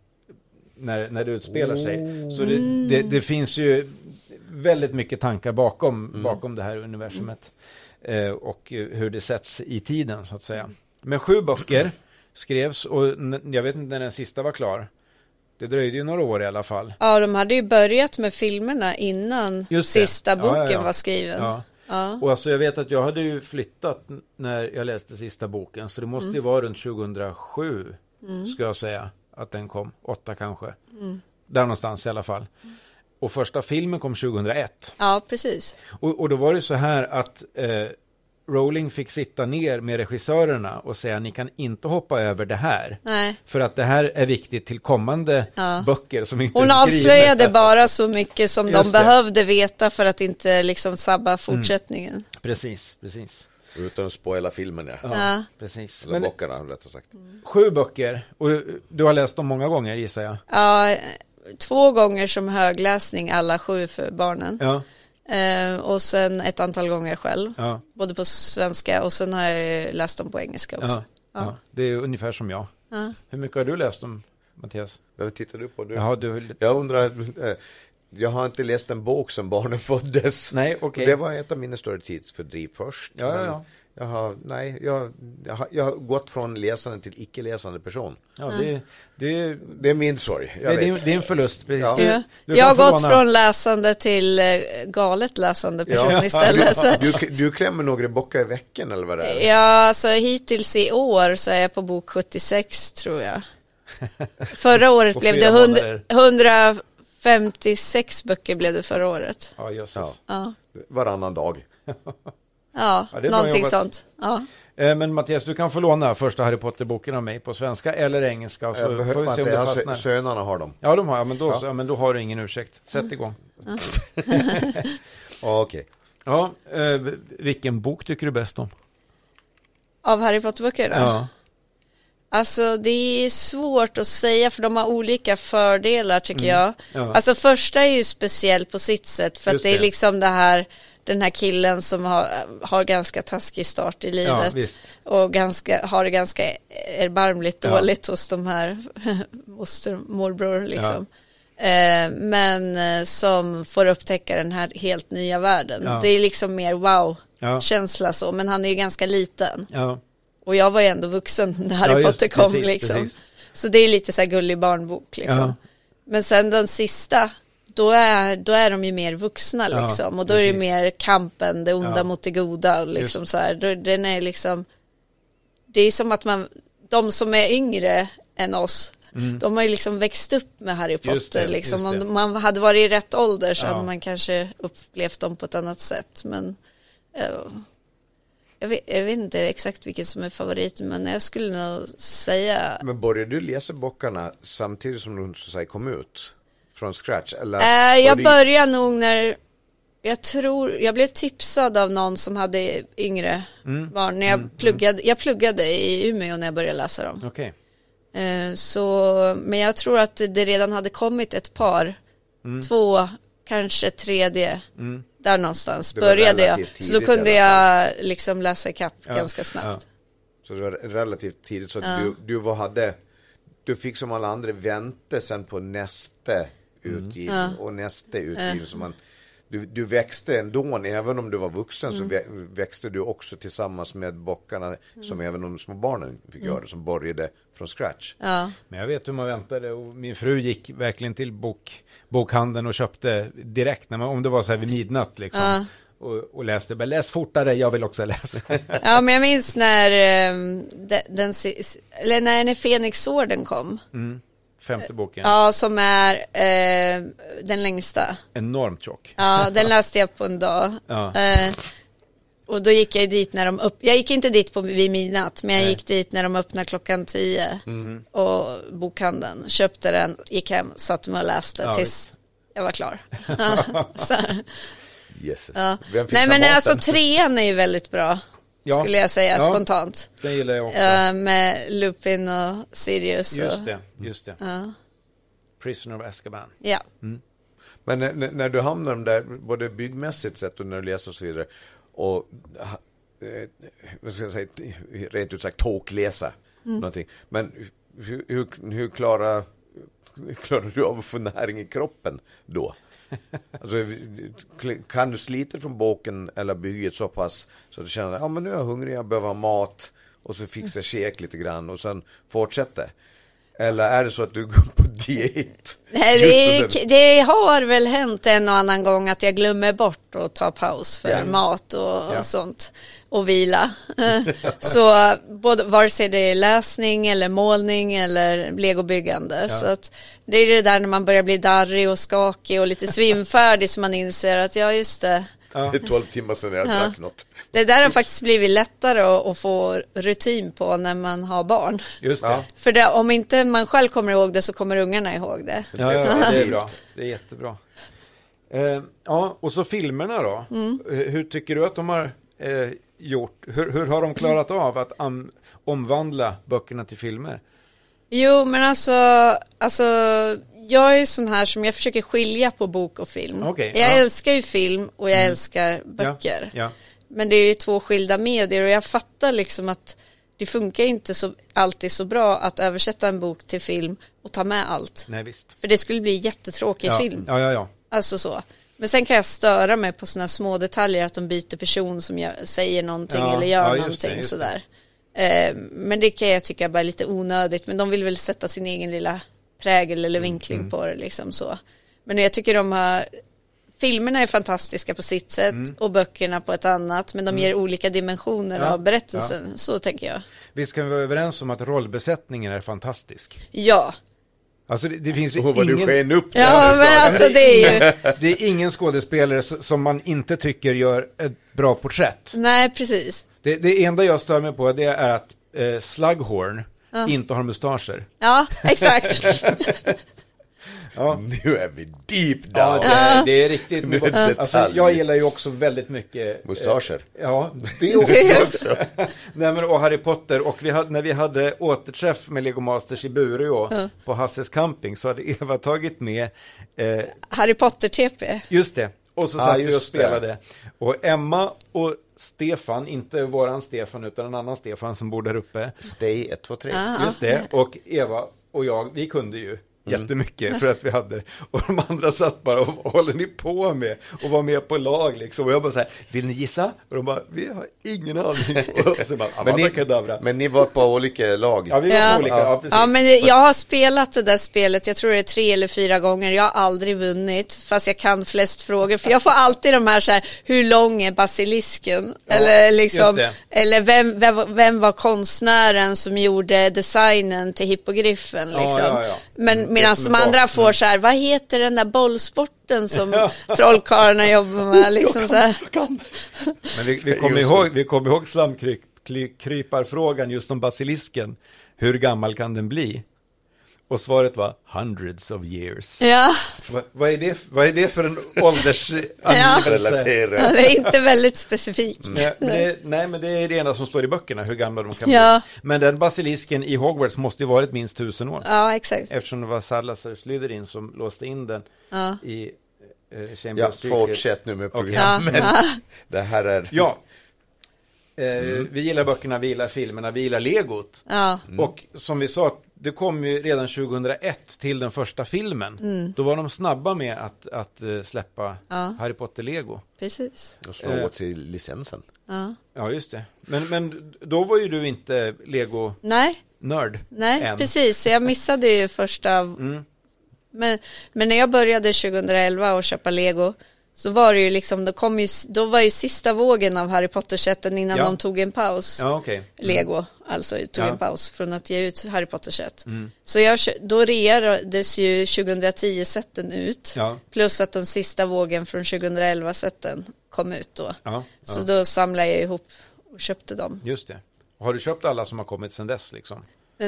när det utspelar sig. Så det finns ju väldigt mycket tankar bakom det här universumet och hur det sätts i tiden så att säga. Men 7 böcker skrevs och jag vet inte när den sista var klar. Det dröjde ju några år i alla fall. Ja, de hade ju börjat med filmerna innan sista boken var skriven. Ja. Och alltså jag vet att jag hade ju flyttat när jag läste sista boken. Så det måste ju vara runt 2007 ska jag säga att den kom. 8 kanske. Där någonstans i alla fall. Och första filmen kom 2001. Ja, precis. Och då var det så här att Rowling fick sitta ner med regissörerna och säga ni kan inte hoppa över det här. Nej. För att det här är viktigt till kommande böcker som inte hon avslöjade bara så mycket som de behövde veta för att inte liksom sabba fortsättningen. Precis. Utan att spoila filmen, ja. Precis. Eller böckerna, rätt sagt. 7 böcker. Och du har läst dem många gånger, gissar jag. Ja, 2 gånger som högläsning, alla 7 för barnen. Ja. Och sen ett antal gånger själv. Ja. Både på svenska och sen har jag läst dem på engelska också. Ja. Det är ungefär som jag. Ja. Hur mycket har du läst dem, Mattias? Vad tittar du på? Jag undrar... Jag har inte läst en bok som barnen föddes. Nej, okej. Det var ett av mina större tidsfördriv först. Ja. Jag har gått från läsande till icke-läsande person. Ja, det är min sorg. Det är en förlust. Precis. Ja. Jag har gått från läsande till galet läsande person istället. Du klämmer några böcker i veckan eller vad det är? Ja, alltså hittills i år så är jag på bok 76 tror jag. Förra året blev det 156 böcker blev det förra året. Ja, jösses. Ja. Varannan dag. Ja, någonting sånt. Ja. Men Mattias, du kan få låna första Harry Potter-boken av mig på svenska eller engelska. Så får vi se om det fastnar. Sönerna har dem. Ja, de har. Men då har du ingen ursäkt. Sätt igång. Okej. Ja, vilken bok tycker du bäst om? Av Harry Potter-böckerna? Ja. Alltså det är svårt att säga för de har olika fördelar tycker jag. Ja. Alltså första är ju speciell på sitt sätt för Just att det är det. liksom den här killen som har ganska taskig start i livet och har det ganska erbarmligt dåligt hos de här morbror liksom. Men som får upptäcka den här helt nya världen. Det är liksom mer wow-känsla så, men han är ju ganska liten. Ja. Och jag var ju ändå vuxen när Harry Potter kom liksom. Precis. Så det är lite så här gullig barnbok liksom. Ja. Men sen den sista, då är de ju mer vuxna liksom. Och då är det mer kampen, det onda mot det goda och liksom så här. Den är liksom, det är som att de som är yngre än oss, de har ju liksom växt upp med Harry Potter liksom. Om man hade varit i rätt ålder så hade man kanske upplevt dem på ett annat sätt. Men jag vet inte exakt vilket som är favorit, men jag skulle nog säga... Men började du läsa böckerna samtidigt som de så att säga kom ut? Från scratch? Eller jag började nog när... Jag blev tipsad av någon som hade yngre barn. När jag pluggade i Umeå när jag började läsa dem. Okej. Men jag tror att det redan hade kommit ett par. 2, kanske 3D. Där någonstans började jag. Så då kunde jag liksom läsa ikapp ganska snabbt. Ja. Så det var relativt tidigt. Så att du fick som alla andra vänta sen på nästa utgivning. Och nästa utgivning. Så du växte ändå, även om du var vuxen så växte du också tillsammans med bockarna som även de små barnen fick göra, som började från scratch. Ja. Men jag vet hur man väntade, och min fru gick verkligen till bokhandeln och köpte direkt, om det var så här vid midnatt liksom. Och läste, bara läs fortare, jag vill också läsa. Ja, men jag minns när Fenixorden kom. 5:e boken. Ja, som är den längsta. Enormt tjock. Ja, den läste jag på en dag. Ja. Och då gick jag dit när jag gick inte dit vid midnatt, men jag gick dit när de öppnade klockan 10 och bokhandeln, köpte den, gick hem, satt mig och läste tills jag var klar. Så. Jesus. Ja. Nej, men alltså 3:an är ju väldigt bra. Skulle jag säga spontant. Det gillar jag också. Med Lupin och Sirius. Just det. Ja. Prisoner of Azkaban. Ja. Men när du hamnar där, både byggmässigt sett och när du läser och så vidare, och vad ska jag säga, rent ut sagt tåkläsa någonting. Men hur klarar du av att få näring i kroppen då? Alltså, kan du slita från boken eller bygget så pass så att du känner men nu är jag hungrig, jag behöver ha mat, och så fixar käk lite grann och sen fortsätter? Eller är det så att du går på diet? Nej, det har väl hänt en och annan gång att jag glömmer bort att ta paus för mat och sånt och vila. Så vare sig det är läsning eller målning eller legobyggande. Så att det är det där när man börjar bli darrig och skakig och lite svimfärdig som man inser att just det. Det är 12 timmar sedan jag drack något. Det där har faktiskt blivit lättare att få rutin på när man har barn. Just det. För om inte man själv kommer ihåg det så kommer ungarna ihåg det. Ja, det är bra. Det är jättebra. Och så filmerna då. Hur tycker du att de har gjort? Hur har de klarat av att omvandla böckerna till filmer? Jo, men alltså jag är sån här som jag försöker skilja på bok och film. Okay, jag älskar ju film och jag älskar böcker. Ja. Men det är ju 2 skilda medier och jag fattar liksom att det funkar inte alltid så bra att översätta en bok till film och ta med allt. Nej, visst. För det skulle bli jättetråkig film. Ja. Alltså så. Men sen kan jag störa mig på såna små detaljer, att de byter person som säger någonting eller gör någonting sådär. Men det kan jag tycka bara är lite onödigt. Men de vill väl sätta sin egen lilla prägel eller vinkling på det liksom så. Men jag tycker filmerna är fantastiska på sitt sätt och böckerna på ett annat, men de ger olika dimensioner av berättelsen, så tänker jag. Visst kan vi vara överens om att rollbesättningen är fantastisk? Ja. Alltså det finns ju ingen... du sken upp där. Ja, men alltså det är ju... Det är ingen skådespelare som man inte tycker gör ett bra porträtt. Nej, precis. Det enda jag stör mig på, det är att Slughorn inte har mustascher. Ja, exakt. Ja. Nu är vi deep down. Ja, det är riktigt. Alltså, jag gillar ju också väldigt mycket mustascher. Ja, det också. Nej, men, och Harry Potter. Och när vi hade återträff med Lego Masters i Bureå på Hasses camping, så hade Eva tagit med Harry Potter-TP. Just det. Och så satt vi och spelade. Och Emma och Stefan, inte våran Stefan utan en annan Stefan som bor där uppe. Stay 1, 2, 3. Just det. Och Eva och jag, vi kunde ju jättemycket för att vi hade, och de andra satt bara och håller ni på med och var med på lag liksom, och jag bara så här, vill ni gissa? Och de bara, vi har ingen aning. Och så bara, men ni var på olika lag. Ja, vi var på olika, ja, men jag har spelat det där spelet, jag tror det är 3 eller 4 gånger, jag har aldrig vunnit, fast jag kan flest frågor, för jag får alltid de här så här, hur lång är basilisken? Eller liksom, eller vem var konstnären som gjorde designen till hippogriffen liksom? Men medan de andra får så här, vad heter den där bollsporten som trollkarlarna jobbar med liksom så här. Men vi kommer ihåg slamkryparfrågan just om basilisken. Hur gammal kan den bli? Och svaret var hundreds of years. Ja. Vad är det för en åldersangivelse? Det är inte väldigt specifikt. Nej, men det är det enda som står i böckerna, hur gamla de kan bli. Men den basilisken i Hogwarts måste ju varit minst 1000 år. Ja, exakt. Eftersom det var Salazar Slytherin som låste in den i Chambers. Fortsätt nu med programmet. Det här är... Ja. Vi gillar böckerna, vi gillar filmerna, vi gillar legot. Och som vi sa, det kom ju redan 2001 till den första filmen. Då var de snabba med att släppa Harry Potter-lego. Precis. Och slå åt sig licensen. Ja, just det. Men då var ju du inte Lego-nörd. Nej, precis. Så jag missade ju första... Men när jag började 2011 och köpa Lego, så var det ju liksom, då var ju sista vågen av Harry Potter-sätten innan de tog en paus. Lego, alltså tog en paus från att ge ut Harry Potter-sätt. Så då reades ju 2010-sätten ut. Plus att den sista vågen från 2011-sätten kom ut då. Så då samlade jag ihop och köpte dem. Just det. Och har du köpt alla som har kommit sedan dess liksom?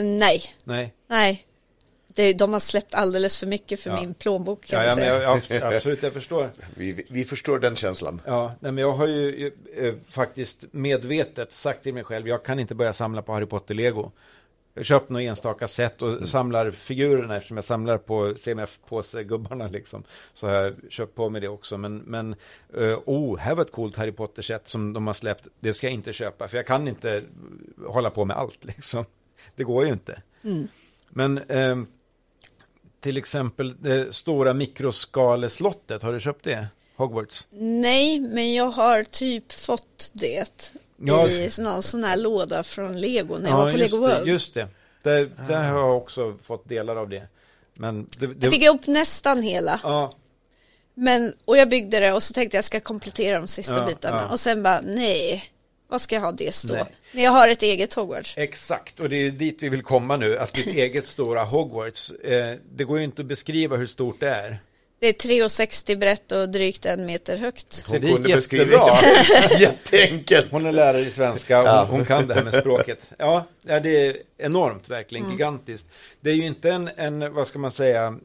Nej. De har släppt alldeles för mycket för min plånbok, kan man säga. Absolut, jag förstår. Vi förstår den känslan. Men jag har ju faktiskt medvetet sagt till mig själv, jag kan inte börja samla på Harry Potter-lego. Jag köpt några enstaka sätt och samlar figurerna, eftersom jag samlar på CMF-påse-gubbarna liksom. Så har jag köpt på mig det också. Men här var ett coolt Harry Potter-sätt som de har släppt. Det ska jag inte köpa, för jag kan inte hålla på med allt liksom. Det går ju inte. Men till exempel det stora mikroskalslottet, har du köpt det? Hogwarts? Nej, men jag har typ fått det i någon sån här låda från Lego när jag var på Lego World. Just det. Där har jag också fått delar av det. Men jag fick upp nästan hela. Och jag byggde det och så tänkte jag ska komplettera de sista bitarna. Och sen bara, nej, vad ska jag ha det stå? När jag har ett eget Hogwarts. Exakt, och det är dit vi vill komma nu. Att ditt eget stora Hogwarts, det går ju inte att beskriva hur stort det är. Det är 3,60 brett och drygt 1 meter högt. Så det gick jättebra. Jätteenkelt. Hon är lärare i svenska, hon kan det här med språket. Ja, det är enormt, verkligen, gigantiskt. Det är ju inte en vad ska man säga,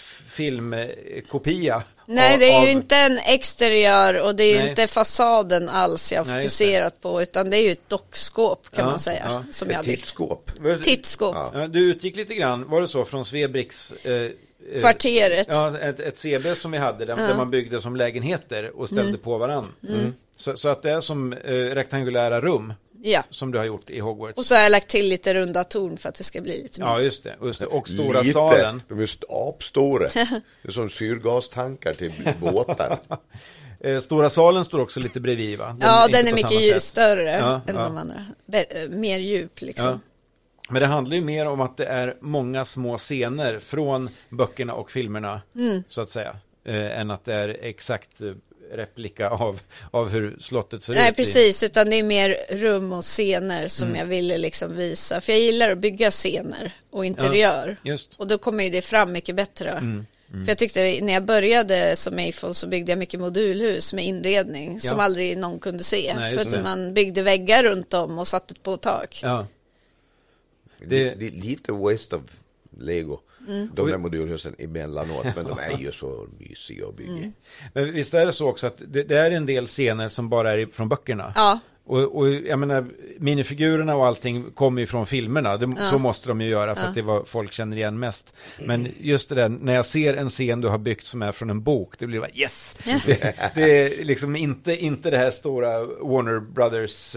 filmkopia. Nej, det är ju inte en exteriör och det är ju inte fasaden alls jag har fokuserat på, utan det är ju ett dockskåp, kan man säga. Som jag tittskåp. Tittskåp. Du utgick lite grann, var det så, från Svebriks... kvarteret. Ja, ett CB som vi hade där man byggde som lägenheter och ställde på varann. Så att det är som rektangulära rum som du har gjort i Hogwarts. Och så har jag lagt till lite runda torn för att det ska bli lite mer. Ja, just det. Och stora salen. De är apstora. Det är som syrgastankar till båtar. Stora salen står också lite bredvid, va? Den är mycket större än de andra. Mer djup liksom. Men det handlar ju mer om att det är många små scener från böckerna och filmerna, så att säga, än att det är exakt replika av hur slottet ser ut. Nej, precis, utan det är mer rum och scener som jag ville liksom visa. För jag gillar att bygga scener och interiör. Och då kommer ju det fram mycket bättre. För jag tyckte, när jag började som Eiffel så byggde jag mycket modulhus med inredning som aldrig någon kunde se. För att man byggde väggar runt om och satte på tak. Det är lite waste of Lego. De där modulhusen emellanåt, men de är ju så mysiga att bygga. Men visst är det så också att det är en del scener som bara är från böckerna? Ja. Och jag menar, minifigurerna och allting kommer ju från filmerna. Så måste de ju göra för att det är vad folk känner igen mest. Men just det där, när jag ser en scen du har byggt som är från en bok, det blir bara yes! Det är liksom inte det här stora Warner Brothers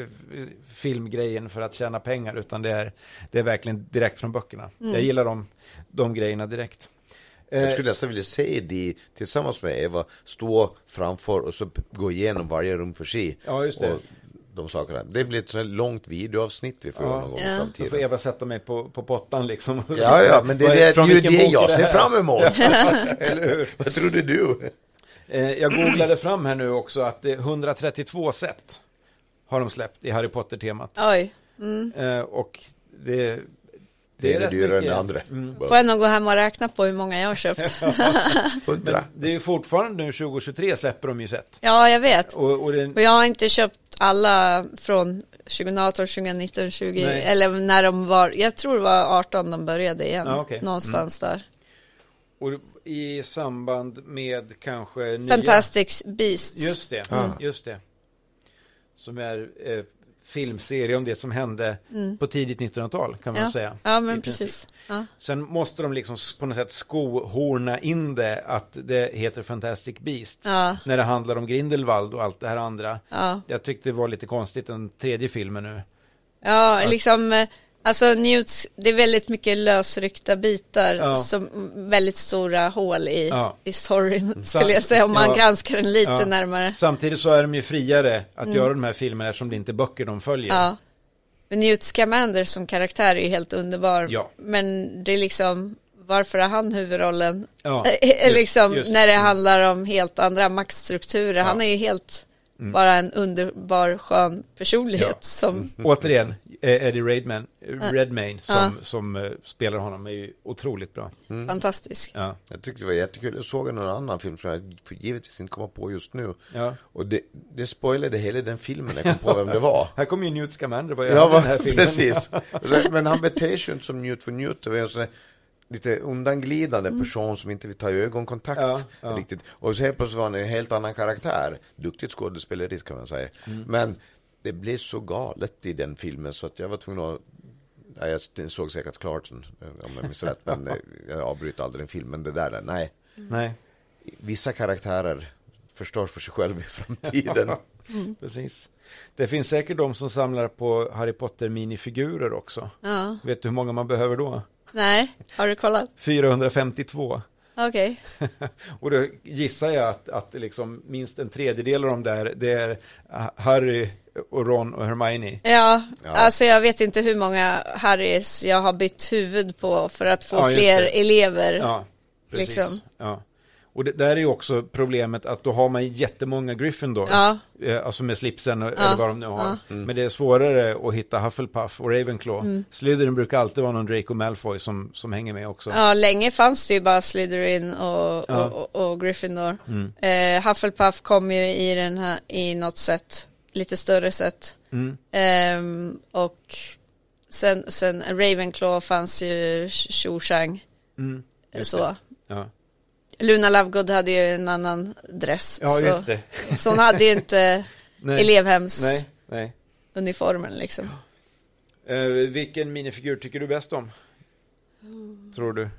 filmgrejen för att tjäna pengar, utan det är verkligen direkt från böckerna. Jag gillar de grejerna direkt. Jag skulle nästan vilja se det tillsammans med Eva, stå framför och så gå igenom varje rum för sig. Ja, just det. Och de sakerna. Det blir ett sånt långt videoavsnitt vi får någon gång i framtiden. Då får Eva sätta mig på pottan liksom. Ja, men det är ju det jag ser fram emot. Eller hur? Vad trodde du? Jag googlade fram här nu också att det är 132 set har de släppt i Harry Potter-temat. Oj. Och det Det är rätt dyrare än mycket. det andra. Får jag nog gå hem och räkna på hur många jag har köpt. 100. Det är ju fortfarande nu 2023 släpper de ju set. Ja, jag vet. Och Och jag har inte köpt alla från 2018, 2019, 2020. Nej. Eller när de var, jag tror det var 18 de började igen. Ja, okej. Någonstans där. Och i samband med kanske nya... Fantastic Beasts. Just det. Som är filmserie om det som hände på tidigt 1900-tal kan man säga. Ja, men precis. Ja. Sen måste de liksom på något sätt skohorna in det att det heter Fantastic Beasts när det handlar om Grindelwald och allt det här andra. Ja. Jag tyckte det var lite konstigt den tredje filmen nu. Ja, liksom alltså Newts, det är väldigt mycket lösryckta bitar som väldigt stora hål i storyn skulle jag säga om man granskar den lite närmare. Samtidigt så är de ju friare att göra de här filmerna eftersom det inte är böcker de följer. Ja. Men Newt Scamander som karaktär är ju helt underbar. Ja. Men det är liksom, varför är han huvudrollen? Ja, just. När det handlar om helt andra maktstrukturer. Han är ju helt bara en underbar skön personlighet som... Återigen, Eddie Redmayne som spelar honom är ju otroligt bra. Fantastisk. Ja. Jag tyckte det var jättekul. Jag såg en annan film som jag givetvis inte kommer på just nu. Ja. Och det spoilade hela den filmen. Jag kom på vem det var. Här kommer ju Newt Scamander. Den här filmen. Precis. Men han beter sig inte som Newt för Newt. Det var en sån lite undanglidande person som inte vill ta ögonkontakt riktigt. Och så helt plötsligt var han en helt annan karaktär. Duktigt skådespeleri kan man säga. Men det blev så galet i den filmen så att jag var tvungen att... Jag såg säkert klart den, om jag minns rätt, men jag avbryter aldrig en film. Men det där, nej. Vissa karaktärer förstår för sig själv i framtiden. Precis. Det finns säkert de som samlar på Harry Potter minifigurer också. Ja. Vet du hur många man behöver då? Nej, har du kollat? 452. Okej. Och då gissar jag att liksom minst en tredjedel av dem där, det är Harry och Ron och Hermione. Ja, alltså jag vet inte hur många Harrys jag har bytt huvud på för att få fler elever. Ja, precis. Liksom. Ja. Och det där är ju också problemet att då har man jättemånga Gryffindor. Ja. Alltså med slipsen eller vad de nu har. Men det är svårare att hitta Hufflepuff och Ravenclaw. Slytherin brukar alltid vara någon Draco Malfoy som hänger med också. Ja, länge fanns det ju bara Slytherin och Gryffindor. Hufflepuff kom ju i den här i något sätt, lite större sätt. Och sen Ravenclaw fanns ju Cho Chang. Så. Ja. Luna Lovegood hade ju en annan dress. Ja, just det. Så hon hade ju inte elevhems uniformen liksom. Vilken minifigur tycker du bäst om? Tror du?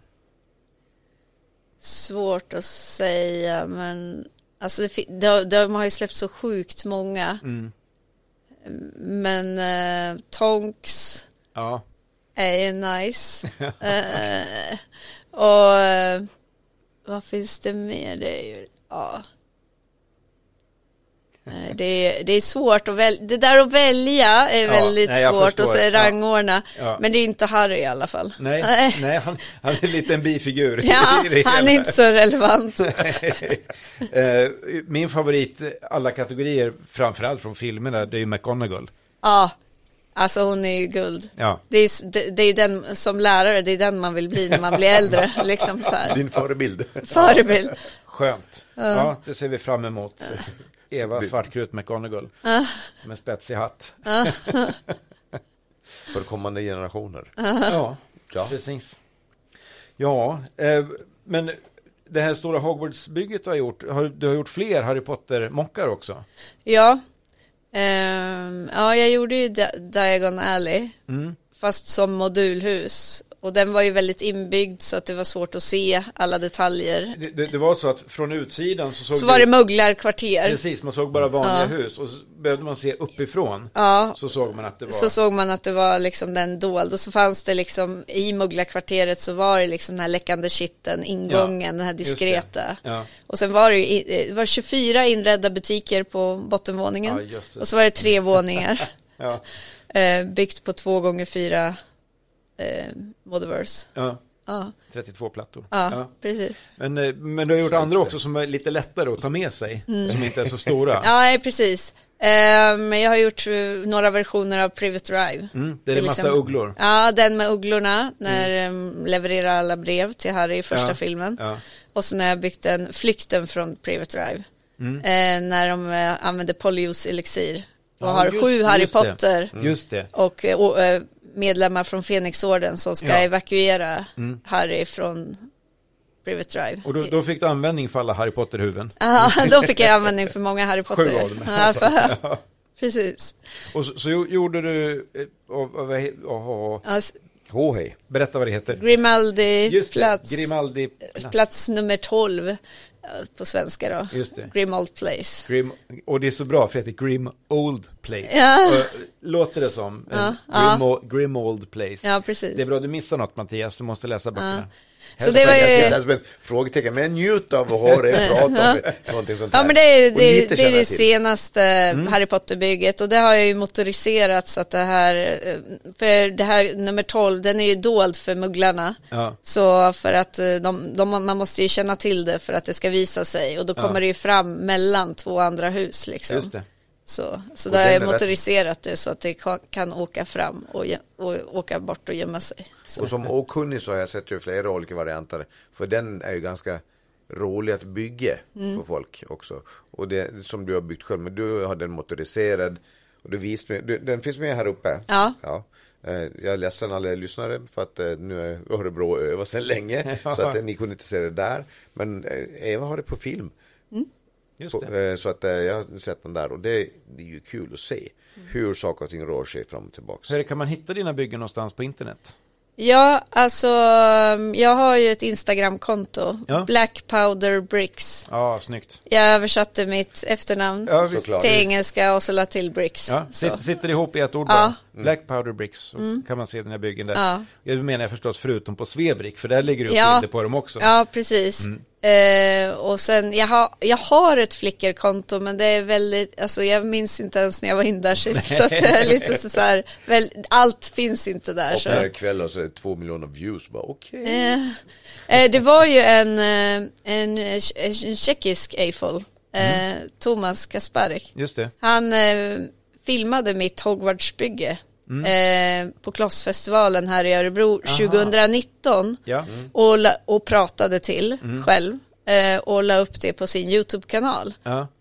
Svårt att säga, men alltså de har ju släppt så sjukt många. Men Tonks är ju nice. Och vad finns det mer? Det är ju, det är svårt att välja. Det där att välja är väldigt svårt att säga rangordna. Men det är inte Harry i alla fall. Nej, han är lite en bifigur. Ja, han är inte så relevant. Min favorit alla kategorier, framförallt från filmerna, det är ju McGonagall. Ja. Alltså hon är ju guld. Ja. Det är ju den som lärare, det är den man vill bli när man blir äldre. Liksom så här. Din förebild. Förebild. Skönt. Ja, det ser vi fram emot. Eva Svartkrut McGonagall. Med spetsig hatt. För kommande generationer. Ja, precis. Ja, men det här stora Hogwarts-bygget du har gjort fler Harry Potter-mockar också. Ja. Jag gjorde ju Diagon Alley, fast som modulhus. Och den var ju väldigt inbyggd så att det var svårt att se alla detaljer. Det var så att från utsidan så var det mugglarkvarter. Precis, man såg bara vanliga hus. Och så behövde man se uppifrån. Så såg man att det var... Så såg man att det var liksom den dold. Och så fanns det liksom i mugglarkvarteret så var det liksom den här läckande kitteln, ingången, den här diskreta. Ja. Och sen var det var 24 inredda butiker på bottenvåningen. Och så var det 3 våningar. Byggt på 2x4 Modiverse. Ja. 32 plattor. Ja, precis. Men du har gjort andra också som är lite lättare att ta med sig. Som inte är så stora. Ja, precis. Men jag har gjort några versioner av Private Drive. Det är en massa ugglor. Ja, den med ugglorna. När levererar alla brev till Harry i första filmen. Och så när jag byggt Flykten från Private Drive. När de använder Polyjuice elixir. Och har 7 Harry Potter. Just det. Och medlemmar från Fenixorden som ska evakuera Harry från Private Drive. Och då fick du användning för alla Harry Potter-huvuden. Ja, då fick jag användning för många Harry Potter. 7 av dem. Precis. Och så gjorde du berätta vad det heter. Grimaldi plats. Grimaldi plats nummer 12 på svenska då. Just det. Grimold Place. Och det är så bra för att det är Grimold Place. Låter det som Grimold Place. Ja, precis. Det är bra, du missar något Mattias, du måste läsa böckerna. Så det var ju som ett frågetecken, men njut av att höra er prata om någonting sånt här. Ja, men det är det senaste Harry Potter-bygget, och det har jag ju motoriserat så att det här, för det här nummer 12, den är ju dold för mugglarna. Så för att man måste ju känna till det för att det ska visa sig, och då kommer det ju fram mellan 2 andra hus liksom. Just det. Så där har jag motoriserat det så att det kan åka fram och åka bort och gömma sig. Så. Och som okunnig så har jag sett ju flera olika varianter. För den är ju ganska rolig att bygga för folk också. Och det som du har byggt själv, men du har den motoriserad. Och den finns med här uppe. Ja. Jag är ledsen alla lyssnare för att nu är Örebro över sedan länge. Så att ni kunde inte se det där. Men Eva har det på film. Just det. Så att jag har sett den där, och det är ju kul att se hur saker och ting rör sig fram och tillbaka. Hur kan man hitta dina byggen någonstans på internet? Ja, alltså jag har ju ett Instagram-konto, Black Powder Bricks. Ja, snyggt. Jag översatte mitt efternamn till engelska och så la till Bricks. Ja, sitter ihop i ett ord bara. Black Powder Bricks, så kan man se dina byggen där. Jag menar förstås förutom på Svebrick, för där ligger det upp bilder på dem också. Ja, precis. Och sen jag har ett Flickr-konto, men det är väldigt, alltså jag minns inte ens när jag var in där sist, så att det är lite så här, allt finns inte där. Och per kväll och så är det 2 miljoner views, bara det var ju en tjeckisk Eiffel, Thomas Kasparek. Just det. Han filmade mitt Hogwarts-bygge på Klossfestivalen här i Örebro 2019 och pratade till själv och la upp det på sin YouTube-kanal.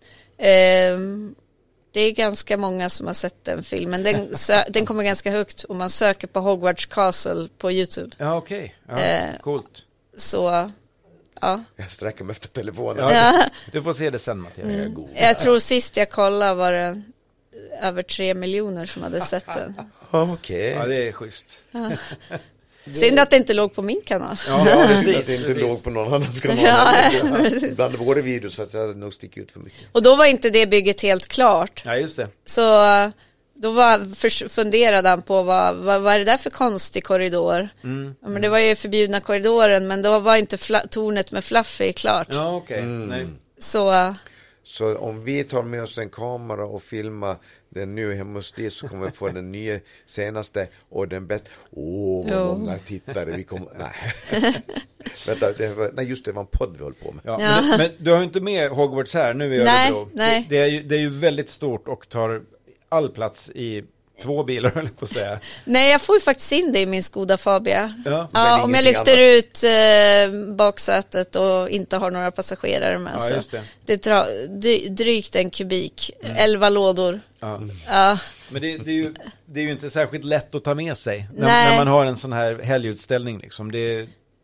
Det är ganska många som har sett den filmen. Den kommer ganska högt om man söker på Hogwarts Castle på YouTube. Ja, okej. Coolt. Så, ja. Jag sträcker mig efter telefonen. Du får se det sen, Mattias. Jag tror sist jag kollade var det över 3 miljoner som hade sett den. Okej. Ja, det är schysst. Synd att det inte låg på min kanal. Ja, precis. Att det inte låg på någon annans kanal. Bland våra videos, så att jag nog sticker ut för mycket. Och då var inte det bygget helt klart. Ja, just det. Så då funderade han på vad är det där för konstig korridor? Ja, men det var ju förbjudna korridoren, men då var inte tornet med Fluffy klart. Ja, okej. Nej. Så om vi tar med oss en kamera och filmar den nu hemma hos dig, så kommer vi få den nya senaste och den bästa. Vad många tittare vi kommer. Nej. Vänta, just det var en podd vi höll på med. Ja. Men du har ju inte med Hogwarts här nu i Örebro. Nej. Det är ju väldigt stort och tar all plats i 2 bilar, höll jag på att säga. Nej, jag får ju faktiskt in det i min Skoda Fabia. Ja, om jag lyfter ut baksätet och inte har några passagerare med. Ja, just det. Det drar drygt 1 kubik, 11 lådor. Men det är ju inte särskilt lätt att ta med sig när man har en sån här helgutställning liksom.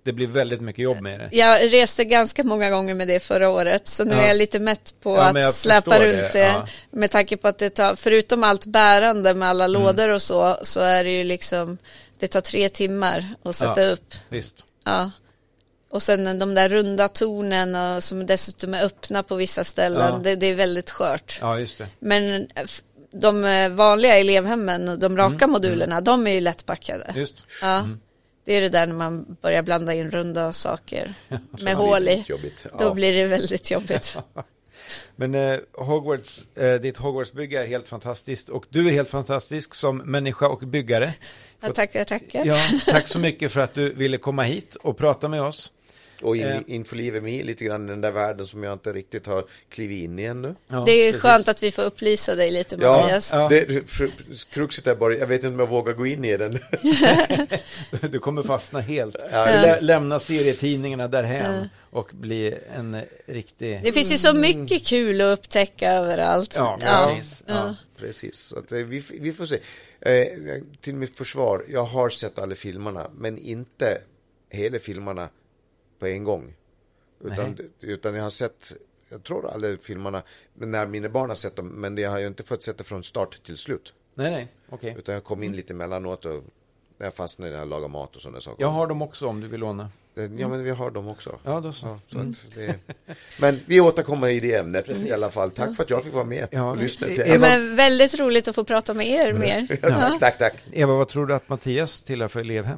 det blir väldigt mycket jobb med det. Jag reste ganska många gånger med det förra året, så nu är jag lite mätt på att släpa runt det. Ja. Med tanke på att det tar, förutom allt bärande med alla lådor och så är det ju liksom, det tar 3 timmar att sätta upp. Visst. Ja. Och sen de där runda tornen och som dessutom är öppna på vissa ställen, det är väldigt skört. Ja, just det. Men de vanliga elevhemmen, de raka modulerna, de är ju lättpackade. Just. Ja. Det är det där när man börjar blanda in runda saker med hål i. Då blir det väldigt jobbigt. Men Hogwarts, ditt Hogwarts-bygge är helt fantastiskt, och du är helt fantastisk som människa och byggare. Ja, tackar. Ja, tack så mycket för att du ville komma hit och prata med oss. Och införliva mig lite grann i den där världen som jag inte riktigt har klivit in i ännu. Ja, det är skönt att vi får upplysa dig lite, Mattias. Ja. Kruxet är bara, jag vet inte om jag vågar gå in i den. Du kommer fastna helt. Lämna serietidningarna därhem och bli en riktig... Det finns ju så mycket kul att upptäcka överallt. Ja, precis. Ja. Precis. Så att, vi får se. Till mitt försvar, jag har sett alla filmerna, men inte hela filmerna på en gång. Utan jag har sett, jag tror alla filmerna när mina barn har sett dem, men jag har ju inte fått sett det från start till slut. Nej, okej. Utan jag kom in lite emellanåt och jag fastnade när jag lagar mat och sådana saker. Jag har dem också om du vill låna. Ja, men vi har dem också. Ja, då så. Men vi återkommer i det ämnet i alla fall. Tack för att jag fick vara med och lyssna till Eva. Men väldigt roligt att få prata med er mer. Tack. Eva, vad tror du att Mattias tillhör för elevhem?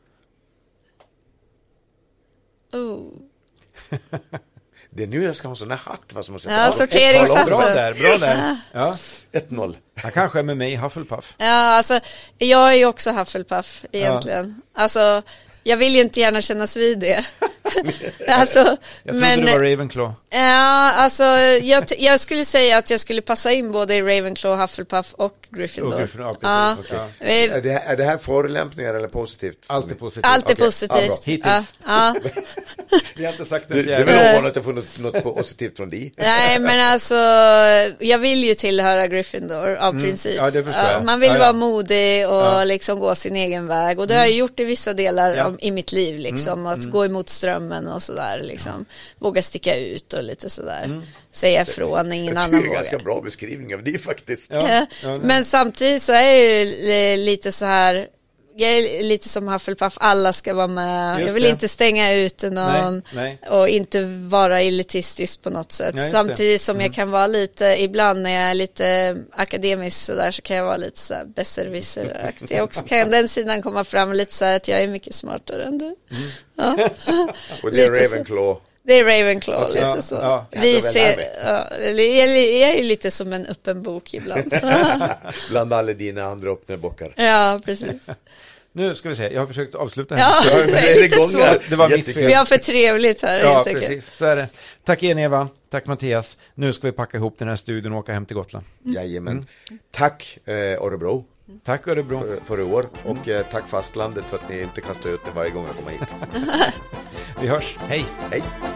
Det är nu jag ska ha en sån här hatt. Vad som har sett. Ja, sorteringshatten. Bra där. Ja. 1-0. Han kanske är med mig i Hufflepuff. Ja, alltså jag är ju också Hufflepuff egentligen. Ja. Alltså, jag vill ju inte gärna kännas vid det. Alltså, jag trodde du var Ravenclaw. Ja, alltså jag skulle säga att jag skulle passa in både i Ravenclaw, Hufflepuff och Gryffindor. Ja. Är det här förolämpningar eller positivt? Allt är positivt. Allt är positivt. Hittills. Ja. Vi har inte sagt det fjärde. Du vill att jag får något positivt från dig? Nej, men alltså jag vill ju tillhöra Gryffindor av princip. Ja, det förstår jag. Man vill vara modig och liksom gå sin egen väg. Och det har jag gjort i vissa delar i mitt liv liksom. Att gå emot strömmen och sådär liksom. Våga sticka ut och lite sådär. Säga ifrån, ingen annan vågar. Det är en ganska bra beskrivning av det faktiskt. Men samtidigt så är jag ju lite så här, jag är lite som Hufflepuff, alla ska vara med. Jag vill inte stänga ut någon och inte vara elitistisk på något sätt. Samtidigt som jag kan vara lite, ibland när jag är lite akademisk så där, så kan jag vara lite så här besserwisseraktig. Och så kan den sidan komma fram lite så här att jag är mycket smartare än du. Ja. Och det är Ravenclaw. Det är Ravenclaw, lite så. Ja, vi ser, jag är ju lite som en öppen bok ibland. Bland alla dina andra öppna bockar. Ja, precis. Nu ska vi se, jag har försökt avsluta här. Ja, det är lite svårt. Det var mitt fel. Vi har för trevligt här. Ja, precis, så är det. Tack igen Eva, tack Mattias. Nu ska vi packa ihop den här studion och åka hem till Gotland. Jajamän. Tack Örebro. Tack Örebro. För i år. Och tack fastlandet för att ni inte kastar ut det varje gång jag kommer hit. Vi hörs, hej. Hej.